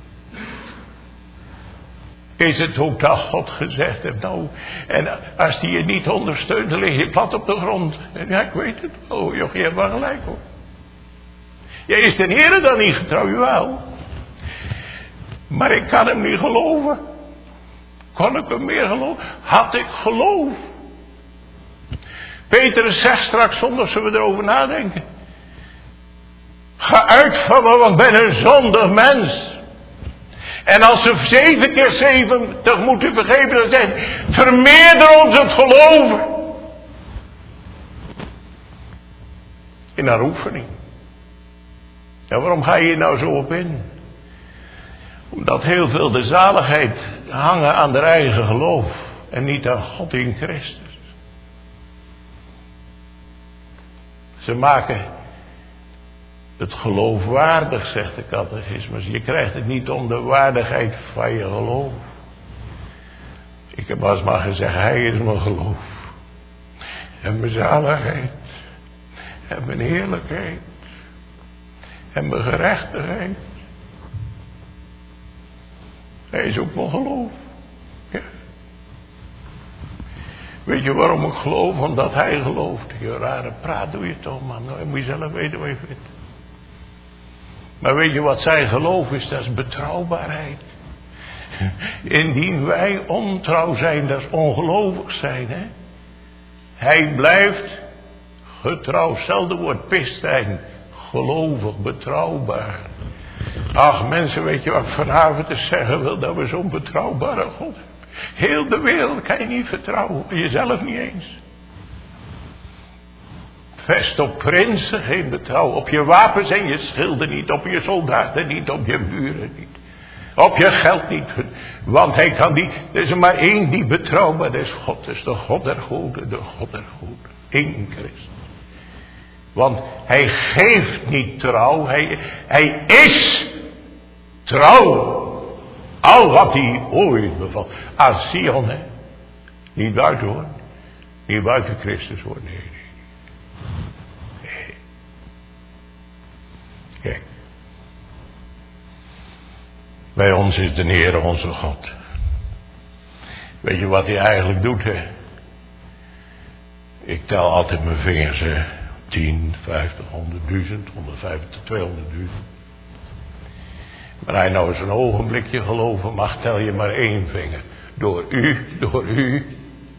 Is het ook dat God gezegd heeft, nou, en als die je niet ondersteunt, dan lig je plat op de grond. En ja, ik weet het. Oh, joh, je hebt wel gelijk hoor. Ja, is de Heer dan niet getrouw? Wel. Maar ik kan hem niet geloven. Kon ik hem meer geloven? Had ik geloof? Petrus zegt straks zonder zullen we erover nadenken. Ga uit van me, want ik ben een zondig mens. En als ze zeven keer zeventig moeten vergeven, dan zegt hij, vermeerder ons het geloven. In haar oefening. En waarom ga je hier nou zo op in? Omdat heel veel de zaligheid hangen aan haar eigen geloof. En niet aan God in Christus. Ze maken het geloofwaardig, zegt de catechismus. Je krijgt het niet om de waardigheid van je geloof. Ik heb als maar gezegd, hij is mijn geloof. En mijn zaligheid. En mijn heerlijkheid. En mijn gerechtigheid. Hij is ook mijn geloof. Ja. Weet je waarom ik geloof? Omdat hij gelooft. Je rare praat doe je toch, man. Nou, je moet je zelf weten wat je vindt. Maar weet je wat zijn geloof is? Dat is betrouwbaarheid. Indien wij ontrouw zijn, dat is ongelovig zijn. Hè? Hij blijft getrouw. Hetzelfde woord pistijn. Gelovig, betrouwbaar. Ach mensen, weet je wat ik vanavond eens zeggen wil? Dat we zo'n betrouwbare God hebben. Heel de wereld kan je niet vertrouwen. Jezelf niet eens. Vest op prinsen geen betrouwen. Op je wapens en je schilden niet. Op je soldaten niet. Op je muren niet. Op je geld niet. Want hij kan niet. Er is er maar één die betrouwbaar is. God is de God der goden. De God der goden. In Christus. Want hij geeft niet trouw. Hij, hij is trouw. Al wat hij ooit bevalt. Aan Sion, hè. Niet buiten hoor. Niet buiten Christus hoor. Nee, nee. Nee. Kijk. Bij ons is de Heer onze God. Weet je wat hij eigenlijk doet, hè? Ik tel altijd mijn vingers, hè. tien, vijftig, honderd, duizend, honderdvijftig, tweehonderdduizend. Maar hij nou eens een ogenblikje geloven mag, tel je maar één vinger. Door u, door u.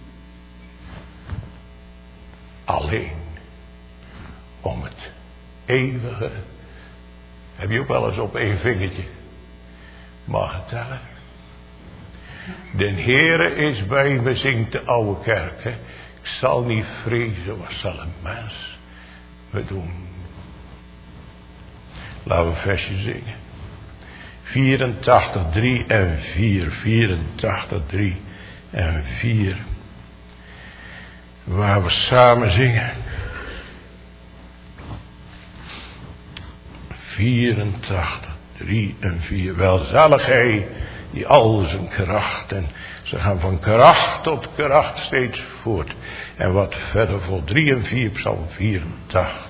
Alleen. Om het eeuwige. Heb je ook wel eens op één vingertje mag tellen. De Heere is bij me, zingt de oude kerk. Hè? Ik zal niet vrezen, wat zal een mens me doen. Laten we een versje zingen. vierentachtig, drie en vier. vierentachtig, drie en vier. Waar we samen zingen. vierentachtig, drie en vier. Welzalig hij die al zijn kracht. En ze gaan van kracht tot kracht steeds voort. En wat verder voor drie en vier, psalm vierentachtig.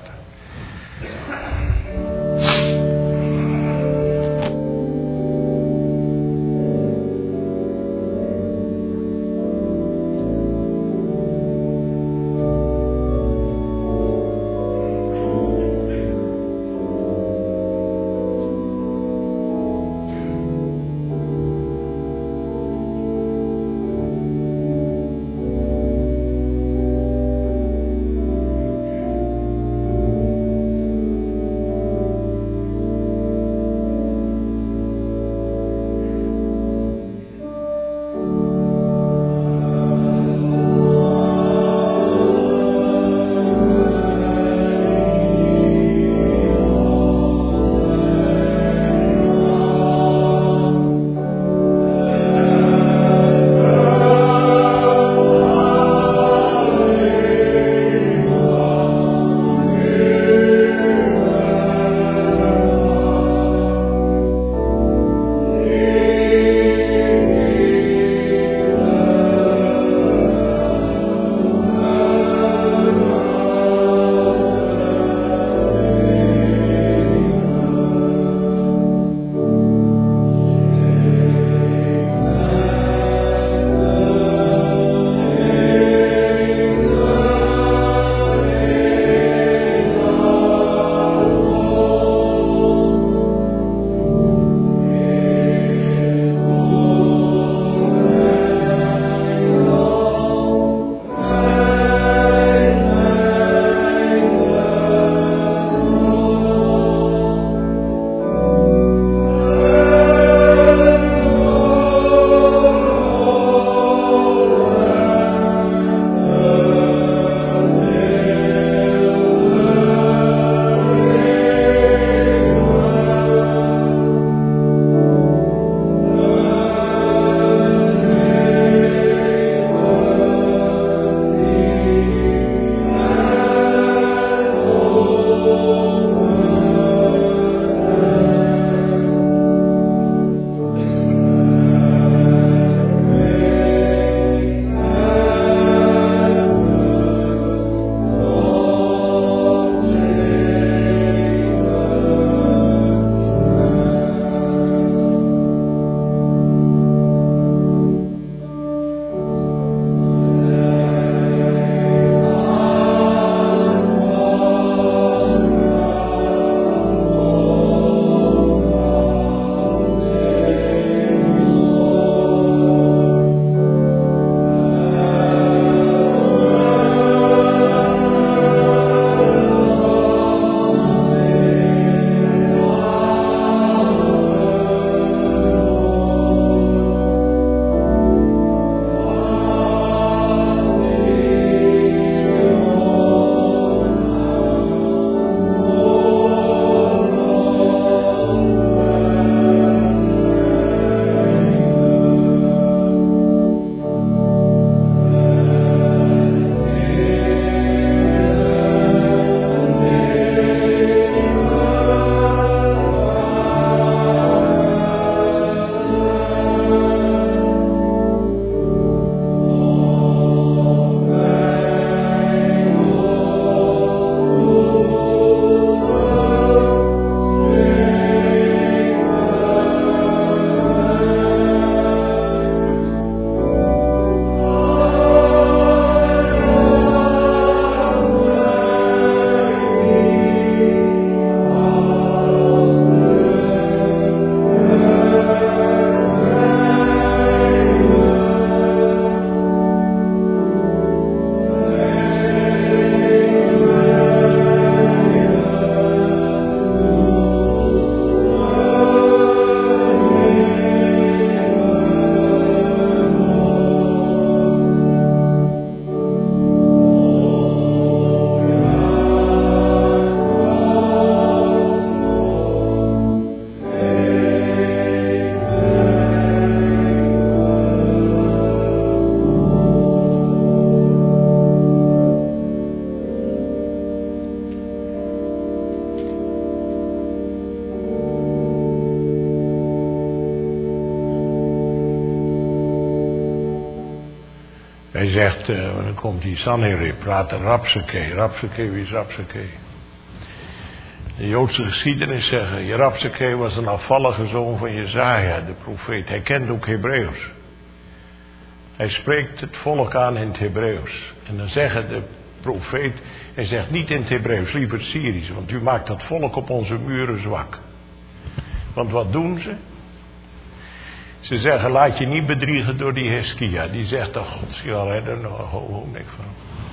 Hij zegt, uh, dan komt die Sanherib, praat Rapsakee. Rapsakee, wie is Rapsakee? De Joodse geschiedenis zeggen, Rapsakee was een afvallige zoon van Jesaja, de profeet. Hij kent ook Hebreeuws. Hij spreekt het volk aan in het Hebreeuws. En dan zeggen de profeet, hij zegt niet in het Hebreeuws, liever het Syrisch, want u maakt dat volk op onze muren zwak. Want wat doen ze? Ze zeggen, laat je niet bedriegen door die Heskia. Die zegt, dat God zal redden, nou, ho, ho, niks van.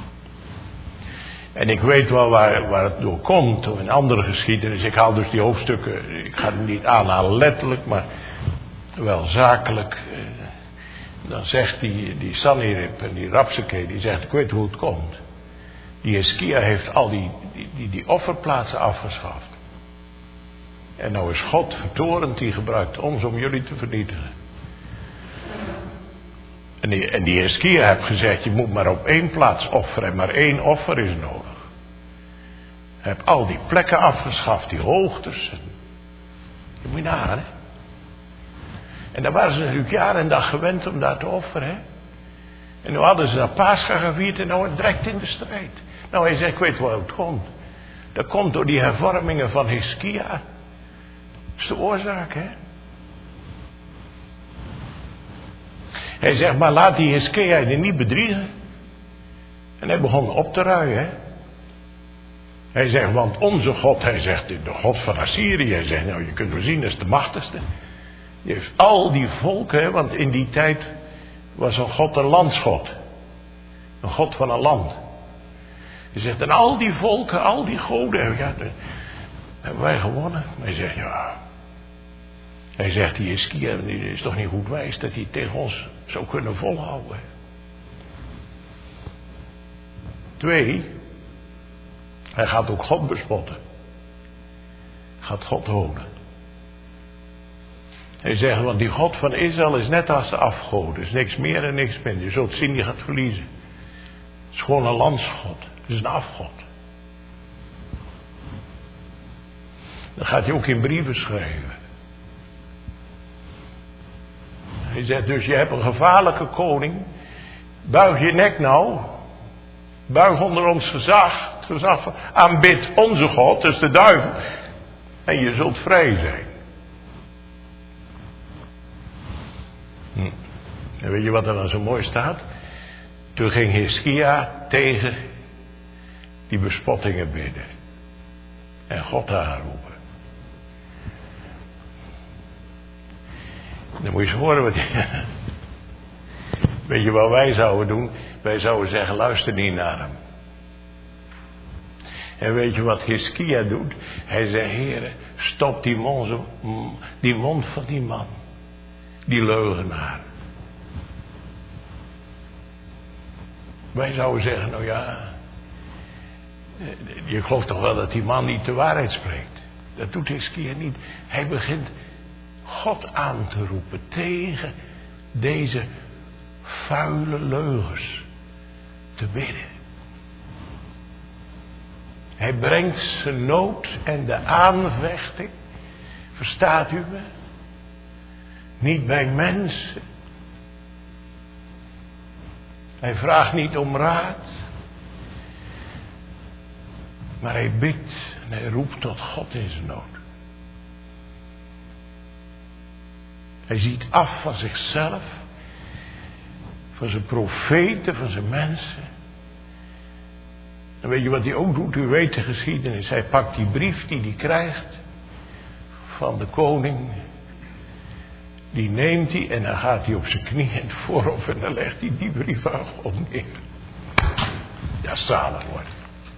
En ik weet wel waar, waar het door komt, in andere geschiedenis. Ik haal dus die hoofdstukken, ik ga het niet aanhalen letterlijk, maar wel zakelijk. Dan zegt die, die Sanherib en die Rapsakee, die zegt, ik weet hoe het komt. Die Heskia heeft al die, die, die, die offerplaatsen afgeschaft. En nou is God vertorend, die gebruikt ons om jullie te vernietigen. En die, en die Heskia heeft gezegd, je moet maar op één plaats offeren. En maar één offer is nodig. Hij heeft al die plekken afgeschaft, die hoogtes. En, dat moet je nagaan, hè. En daar waren ze natuurlijk jaar en dag gewend om daar te offeren, hè. En nu hadden ze dat Pascha gevierd en nou direct in de strijd. Nou, hij zegt, ik weet wel hoe het komt. Dat komt door die hervormingen van Heskia. Dat is de oorzaak, hè. Hij zegt, maar laat die Heskia je niet bedriegen. En hij begon op te ruien, hè. Hij zegt, want onze God, hij zegt, de God van Assyrië. Hij zegt, nou, je kunt wel zien, dat is de machtigste. Die heeft al die volken, hè, want in die tijd was een God een landsgod. Een God van een land. Hij zegt, en al die volken, al die goden, ja, de, hebben wij gewonnen. Maar hij zegt, ja. Hij zegt, die Heskia, die is toch niet goed wijs dat hij tegen ons zou kunnen volhouden. Twee, hij gaat ook God bespotten. Gaat God honen. Hij zegt, want die God van Israël is net als de afgoden. Is niks meer en niks minder. Je zult zien, die gaat verliezen. Het is gewoon een landsgod. Het is een afgod. Dan gaat hij ook in brieven schrijven. Hij zegt dus, je hebt een gevaarlijke koning. Buig je nek nou. Buig onder ons gezag. Het gezag van, aanbid onze God, dus de duivel. En je zult vrij zijn. Hm. En weet je wat er dan zo mooi staat? Toen ging Heskia tegen die bespottingen bidden. En God aanroepen. Dan moet je eens horen wat hij... Weet je wat wij zouden doen? Wij zouden zeggen, luister niet naar hem. En weet je wat Heskia doet? Hij zegt, Heere, stop die mond, die mond van die man. Die leugenaar. Wij zouden zeggen, nou ja, je gelooft toch wel dat die man niet de waarheid spreekt. Dat doet Heskia niet. Hij begint God aan te roepen tegen deze vuile leugens te bidden. Hij brengt zijn nood en de aanvechting, verstaat u me? Niet bij mensen. Hij vraagt niet om raad. Maar hij bidt en hij roept tot God in zijn nood. Hij ziet af van zichzelf, van zijn profeten, van zijn mensen. En weet je wat hij ook doet? U weet de geschiedenis. Hij pakt die brief die hij krijgt van de koning. Die neemt hij en dan gaat hij op zijn knieën in het voorhoofd en dan legt hij die brief aan God neer. Ja, zalig wordt.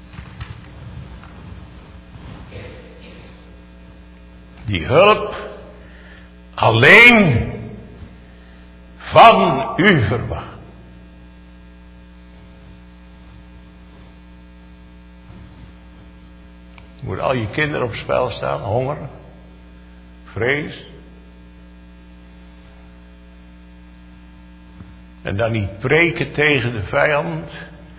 Die hulp alleen van u verwacht. Je moet al je kinderen op spel staan, honger, vrees. En dan niet preken tegen de vijand,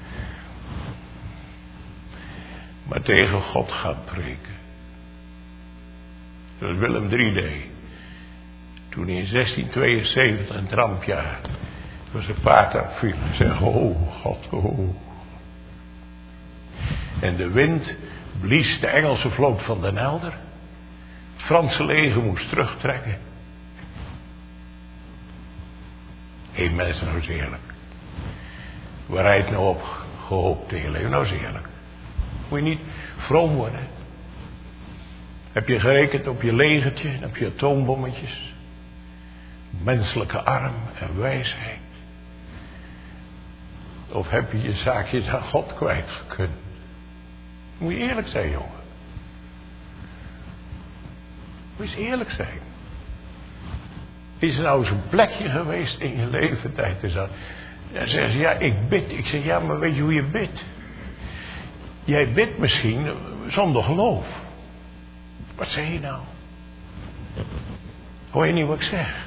maar tegen God gaan preken. Zoals Willem de Derde deed. Toen hij in zestien tweeënzeventig, een trampjaar, Toen zijn paard afviel. Hij zei, oh God, oh. En de wind blies de Engelse vloot van den Helder. Het Franse leger moest terugtrekken. Hé hey, mensen, nou eens eerlijk. Waar hij het nou op gehoopt in je leven? Nou eens eerlijk. Moet je niet vroom worden. Heb je gerekend op je legertje en op je atoombommetjes? Menselijke arm en wijsheid. Of heb je je zaakjes aan God kwijtgekund? Moet je eerlijk zijn, jongen. Moet je eens eerlijk zijn. Is er nou eens een plekje geweest in je leven tijd te zijn? Dan zeggen ze, ja, ik bid. Ik zeg, ja, maar weet je hoe je bidt? Jij bidt misschien zonder geloof. Wat zeg je nou? Hoor je niet wat ik zeg?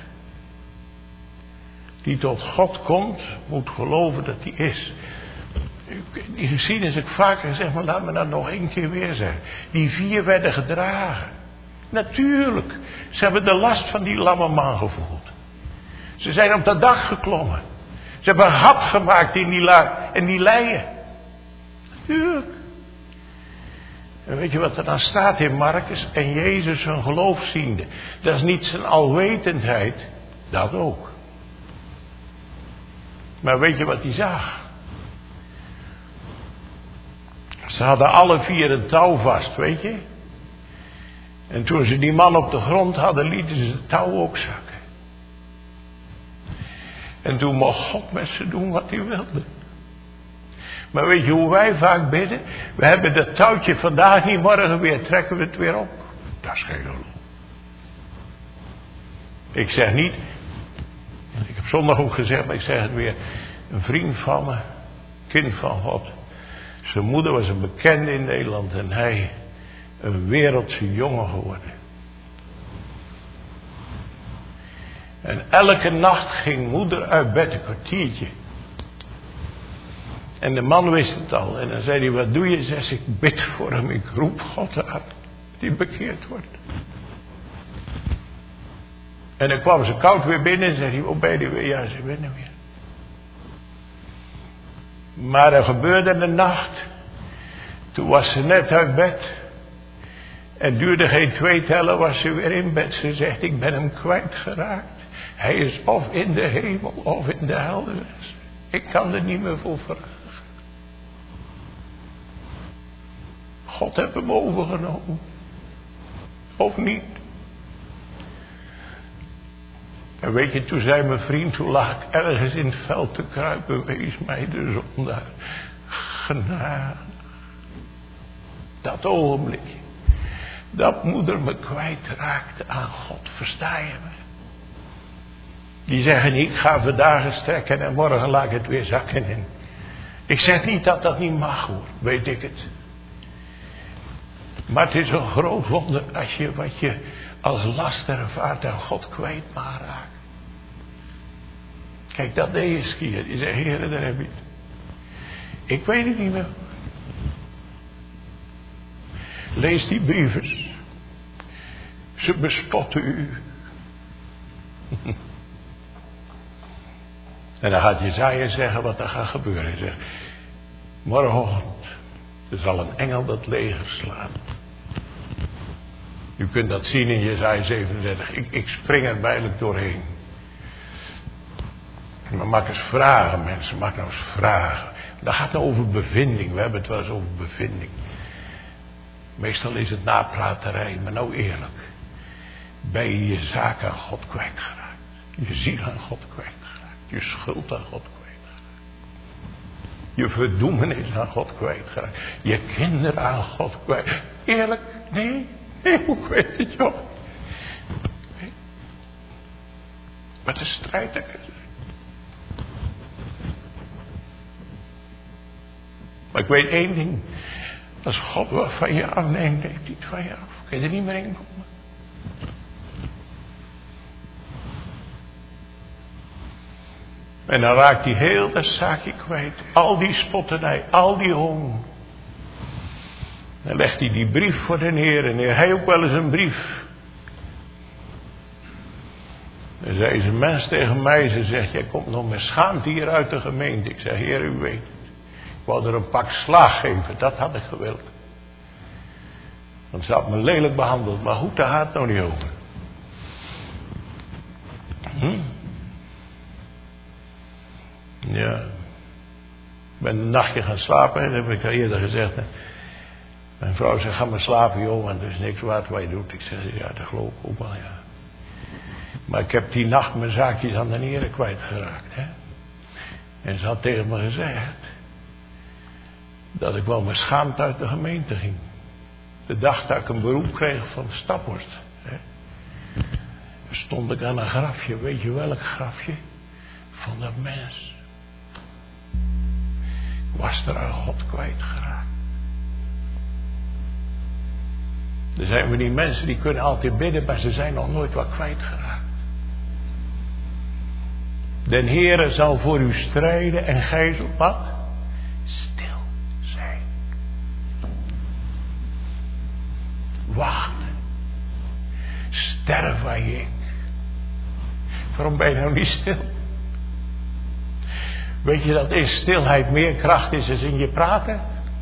Die tot God komt, moet geloven dat hij is. Die geschiedenis heb ik vaker gezegd, maar laat me dat nog één keer weer zeggen. Die vier werden gedragen. Natuurlijk. Ze hebben de last van die lamme man gevoeld. Ze zijn op dat dak geklommen. Ze hebben een hap gemaakt in die, la, in die leien. Natuurlijk. En weet je wat er dan staat in Marcus? En Jezus hun geloof ziende. Dat is niet zijn alwetendheid. Dat ook. Maar weet je wat hij zag? Ze hadden alle vier een touw vast, weet je? En toen ze die man op de grond hadden, lieten ze het touw ook zakken. En toen mocht God met ze doen wat hij wilde. Maar weet je hoe wij vaak bidden? We hebben dat touwtje vandaag niet, morgen weer trekken we het weer op. Dat is geen geloof. Ik zeg niet, ik heb zondag ook gezegd, maar ik zeg het weer. Een vriend van me, kind van God. Zijn moeder was een bekende in Nederland en hij een wereldse jongen geworden. En elke nacht ging moeder uit bed, een kwartiertje. En de man wist het al. En dan zei hij, wat doe je? Zegt, ik bid voor hem, ik roep God aan. Die bekeerd wordt. En dan kwam ze koud weer binnen en zei hij, hoe ben je weer? Ja, ze binnen weer. Maar er gebeurde een nacht. Toen was ze net uit bed. En duurde geen twee tellen, was ze weer in bed. Ze zegt, ik ben hem kwijtgeraakt. Hij is of in de hemel of in de hel. Ik kan er niet meer voor vragen. God heeft hem overgenomen. Of niet. En weet je, toen zei mijn vriend, toen lag ik ergens in het veld te kruipen. Wees mij de zondaar genade. Dat ogenblik. Dat moeder me kwijtraakte aan God. Versta je me? Die zeggen niet, ik ga vandaag strekken en morgen laat ik het weer zakken in. Ik zeg niet dat dat niet mag hoor, weet ik het. Maar het is een groot wonder als je wat je als last ervaart aan God kwijt mag raken. Kijk, dat deed je skier. Die zei, Heere, daar heb je het. Ik weet het niet meer. Lees die brieven. Ze bespotten u. En dan gaat Jesaja zeggen wat er gaat gebeuren. Hij zegt, morgenochtend, er zal een engel dat leger slaan. U kunt dat zien in Jesaja zevenendertig. Ik, ik spring er bijlijk doorheen. Maar maak eens vragen, mensen. Maak nou eens vragen. Dat gaat nou over bevinding. We hebben het wel eens over bevinding. Meestal is het napraterij. Maar nou eerlijk. Ben je je zaak aan God kwijtgeraakt. Je ziel aan God kwijtgeraakt. Je schuld aan God kwijtgeraakt. Je verdoemenis aan God kwijtgeraakt. Je kinderen aan God kwijt. Eerlijk? Nee. Nee, hoe weet het joh? Nee. Wat een strijd er is. Maar ik weet één ding. Als God wat van je afneemt, neemt hij het van je af. Kun je er niet meer in komen. En dan raakt hij heel dat zaakje kwijt. Al die spotternij, al die honger. Dan legt hij die brief voor de Heer. En hij ook wel eens een brief. En zei ze mens tegen mij, ze zegt, jij komt nog met schaamte hier uit de gemeente. Ik zei, Heer, u weet het. Ik wou er een pak slaag geven, dat had ik gewild. Want ze had me lelijk behandeld, maar goed, daar gaat het nou niet over. Hm? Ja. Ik ben een nachtje gaan slapen, dat heb ik al eerder gezegd. Hè. Mijn vrouw zegt, ga maar slapen joh, want er is niks waard wat je doet. Ik zeg, ja, dat geloof ik ook wel, ja. Maar ik heb die nacht mijn zaakjes aan de nieren kwijtgeraakt. Hè. En ze had tegen me gezegd dat ik wel met schaamte uit de gemeente ging. De dag dat ik een beroep kreeg van de Staphorst. Hè. Stond ik aan een grafje, weet je welk grafje? Van dat mens. Ik was er aan God kwijtgeraakt. Er zijn we die mensen die kunnen altijd bidden, maar ze zijn nog nooit wat kwijtgeraakt. Den Heere zal voor u strijden en gij zult wat? Stil zijn. Wachten. Sterf aan je. Waarom ben je nou niet stil? Weet je dat in stilheid meer kracht is dan in je praten?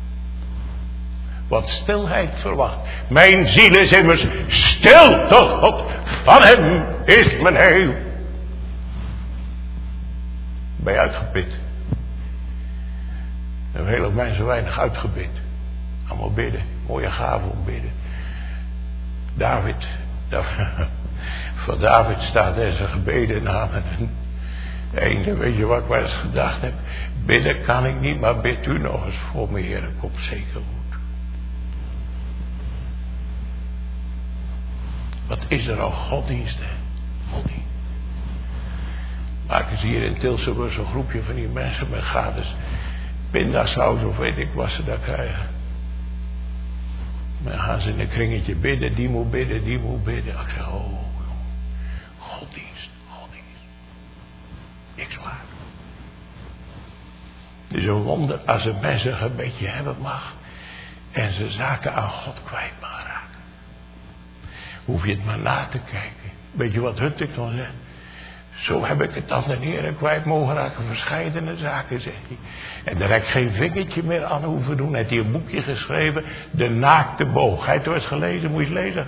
Wat stilheid verwacht. Mijn ziel is immers stil tot God. Van hem is mijn heil. Ben je uitgeput? Er hebben heel veel mensen weinig uitgeput. Allemaal bidden. Mooie gaven om bidden. David. Voor David staat er zijn gebeden namen. De ene, weet je wat ik wel eens gedacht heb? Bidden kan ik niet, maar bid u nog eens voor me, Heer. Ik op zeker goed. Wat is er al godsdienst, hè? Godsdienst. Maken ze hier in Tilburg zo'n groepje van die mensen met gratis pindasaus of weet ik wat ze daar krijgen. Dan gaan ze in een kringetje bidden, die moet bidden, die moet bidden. Ik zeg, oh, godsdienst, godsdienst. Niks waar. Het is een wonder als een mens een gebedje hebben mag en zijn zaken aan God kwijt mag raken. Hoef je het maar na te kijken. Weet je wat Huttig dan zegt? Zo heb ik het aan de Heer kwijt mogen raken. Verscheidene zaken, zegt hij. En daar heb ik geen vingertje meer aan hoeven doen. Hij heeft hij een boekje geschreven. De naakte boog. Hij heeft het eens gelezen. Moet je eens lezen.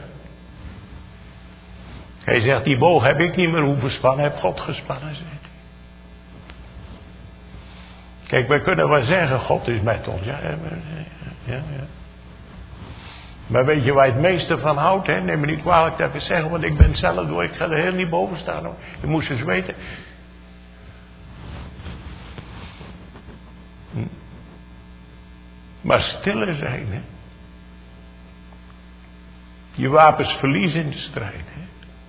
Hij zegt, die boog heb ik niet meer hoeven spannen. Heb God gespannen, zegt hij. Kijk, wij kunnen wel zeggen, God is met ons. Ja, ja, ja. ja. Maar weet je waar je het meeste van houdt? Hè? Neem me niet kwalijk dat ik het zeg, want ik ben het zelf door. Ik ga er heel niet boven staan. Hoor. Je moest eens weten. Hm. Maar stille zijn. Hè? Je wapens verliezen in de strijd. Hè?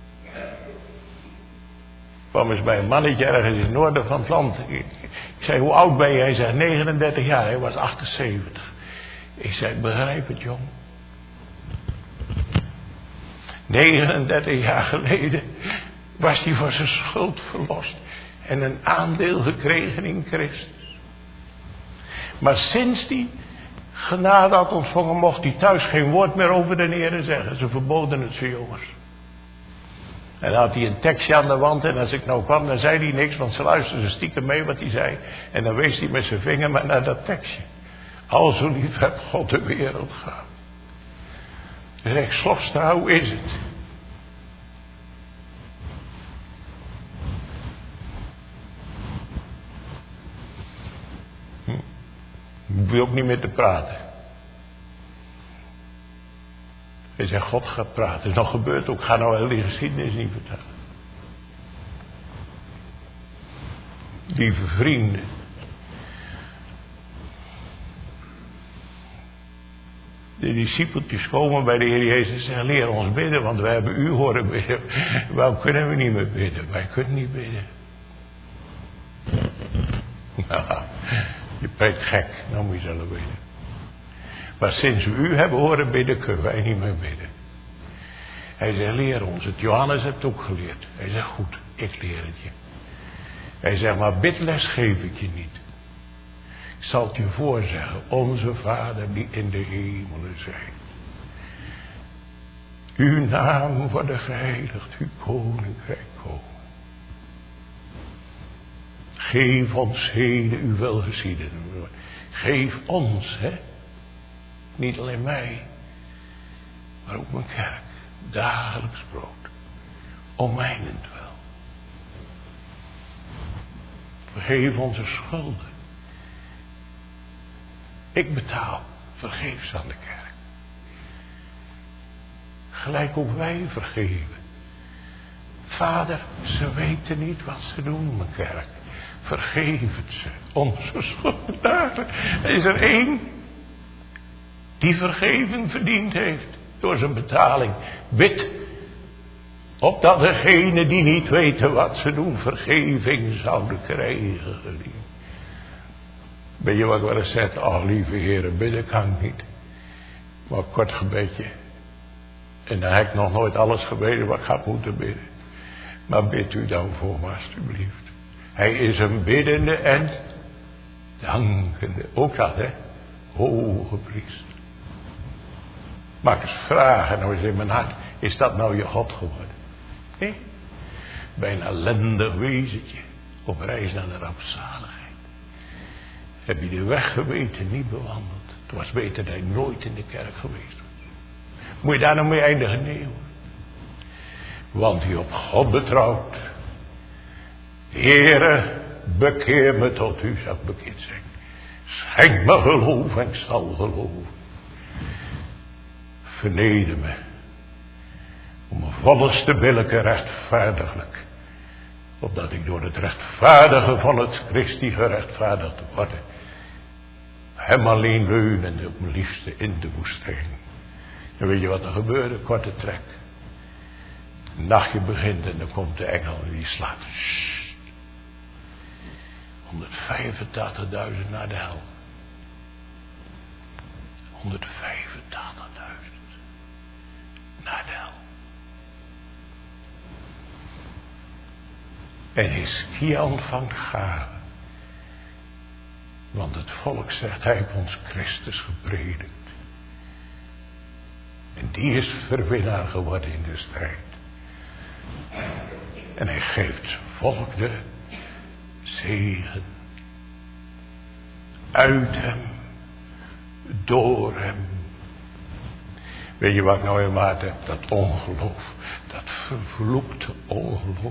Ik kwam eens bij een mannetje ergens in het noorden van het land. Ik, ik zei, hoe oud ben je? Hij zei, negenendertig jaar. Hij was achtenzeventig. Ik zei, ik begrijp het, jong. negenendertig jaar geleden was hij van zijn schuld verlost en een aandeel gekregen in Christus. Maar sinds hij genade had ontvangen, mocht hij thuis geen woord meer over de Heer zeggen. Ze verboden het zijn jongens. En dan had hij een tekstje aan de wand en als ik nou kwam, dan zei hij niks, want ze luisterden stiekem mee wat hij zei. En dan wees hij met zijn vinger maar naar dat tekstje. Al zo lief heb God de wereld gehad. Dan zeg ik, Slofstra, hoe is het? Hm. Ik wil ook niet meer te praten. Hij zegt, God gaat praten. Het is nog gebeurd ook. Ik ga nou heel die geschiedenis niet vertellen. Lieve vrienden. De discipeltjes komen bij de Heer Jezus en zeggen, leer ons bidden, want wij hebben u horen bidden. Waarom kunnen we niet meer bidden? Wij kunnen niet bidden. Nou, je bent gek, nou moet je zelf bidden. Maar sinds we u hebben horen bidden, kunnen wij niet meer bidden. Hij zegt, leer ons het. Johannes heeft het ook geleerd. Hij zegt, goed, ik leer het je. Hij zegt, maar bidles geef ik je niet. Ik zal het je voorzeggen, onze Vader die in de hemelen zijt. Uw naam worden geheiligd, uw koninkrijk komen. Geef ons heden uw welgeschieden. Geef ons, hè. Niet alleen mij, maar ook mijn kerk. Dagelijks brood. Om mijnentwil. Vergeef onze schulden. Ik betaal. Vergeef ze aan de kerk. Gelijk ook wij vergeven. Vader, ze weten niet wat ze doen, mijn kerk. Vergeef het ze. Onze schuldenaren. Er is er één die vergeving verdiend heeft door zijn betaling. Bid opdat degenen die niet weten wat ze doen vergeving zouden krijgen. Weet je wat ik wel eens zeg? Ach, lieve heren, bidden kan ik niet. Maar een kort gebedje. En dan heb ik nog nooit alles gebeden wat ik had moeten bidden. Maar bid u dan voor me alstublieft. Hij is een biddende en dankende. Ook dat, hè? Hoge priester. Mag ik eens vragen, nou eens in mijn hart. Is dat nou je God geworden? Nee? Bij een ellendig wezentje. Op reis naar de rampzaligheid. Heb je de weg geweten niet bewandeld. Het was beter dat je nooit in de kerk geweest was. Moet je daar nou mee eindigen? Nee hoor. Want die op God betrouwt. Heere, bekeer me tot u, zou ik bekeerd zijn. Schenk me geloof en ik zal geloven. Verneder me. Om mijn volste billijke rechtvaardiglijk. Opdat ik door het rechtvaardige van het Christi gerechtvaardigd worden. Hem alleen leunende op mijn liefste in de woestijn. En weet je wat er gebeurde? Korte trek. Een nachtje begint en dan komt de engel en die slaat. Sst. honderdvijfentachtigduizend naar de hel. honderdvijfentachtigduizend naar de hel. En Hiskia ontvangt gave. Want het volk zegt, hij heeft ons Christus gepredikt. En die is verwinnaar geworden in de strijd. En hij geeft zijn volk de zegen. Uit hem. Door hem. Weet je wat ik nou in maat heb? Dat ongeloof. Dat vervloekte ongeloof.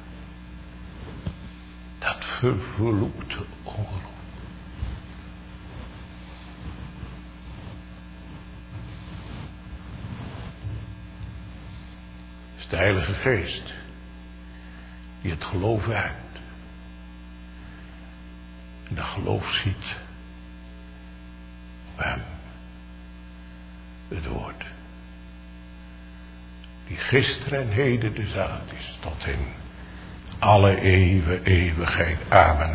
Dat vervloekte ongeloof. Het is de Heilige Geest die het geloof werkt. En dat geloof ziet op hem. Het woord. Die gisteren en heden dezelfde is tot in alle eeuwen, eeuwigheid. Amen.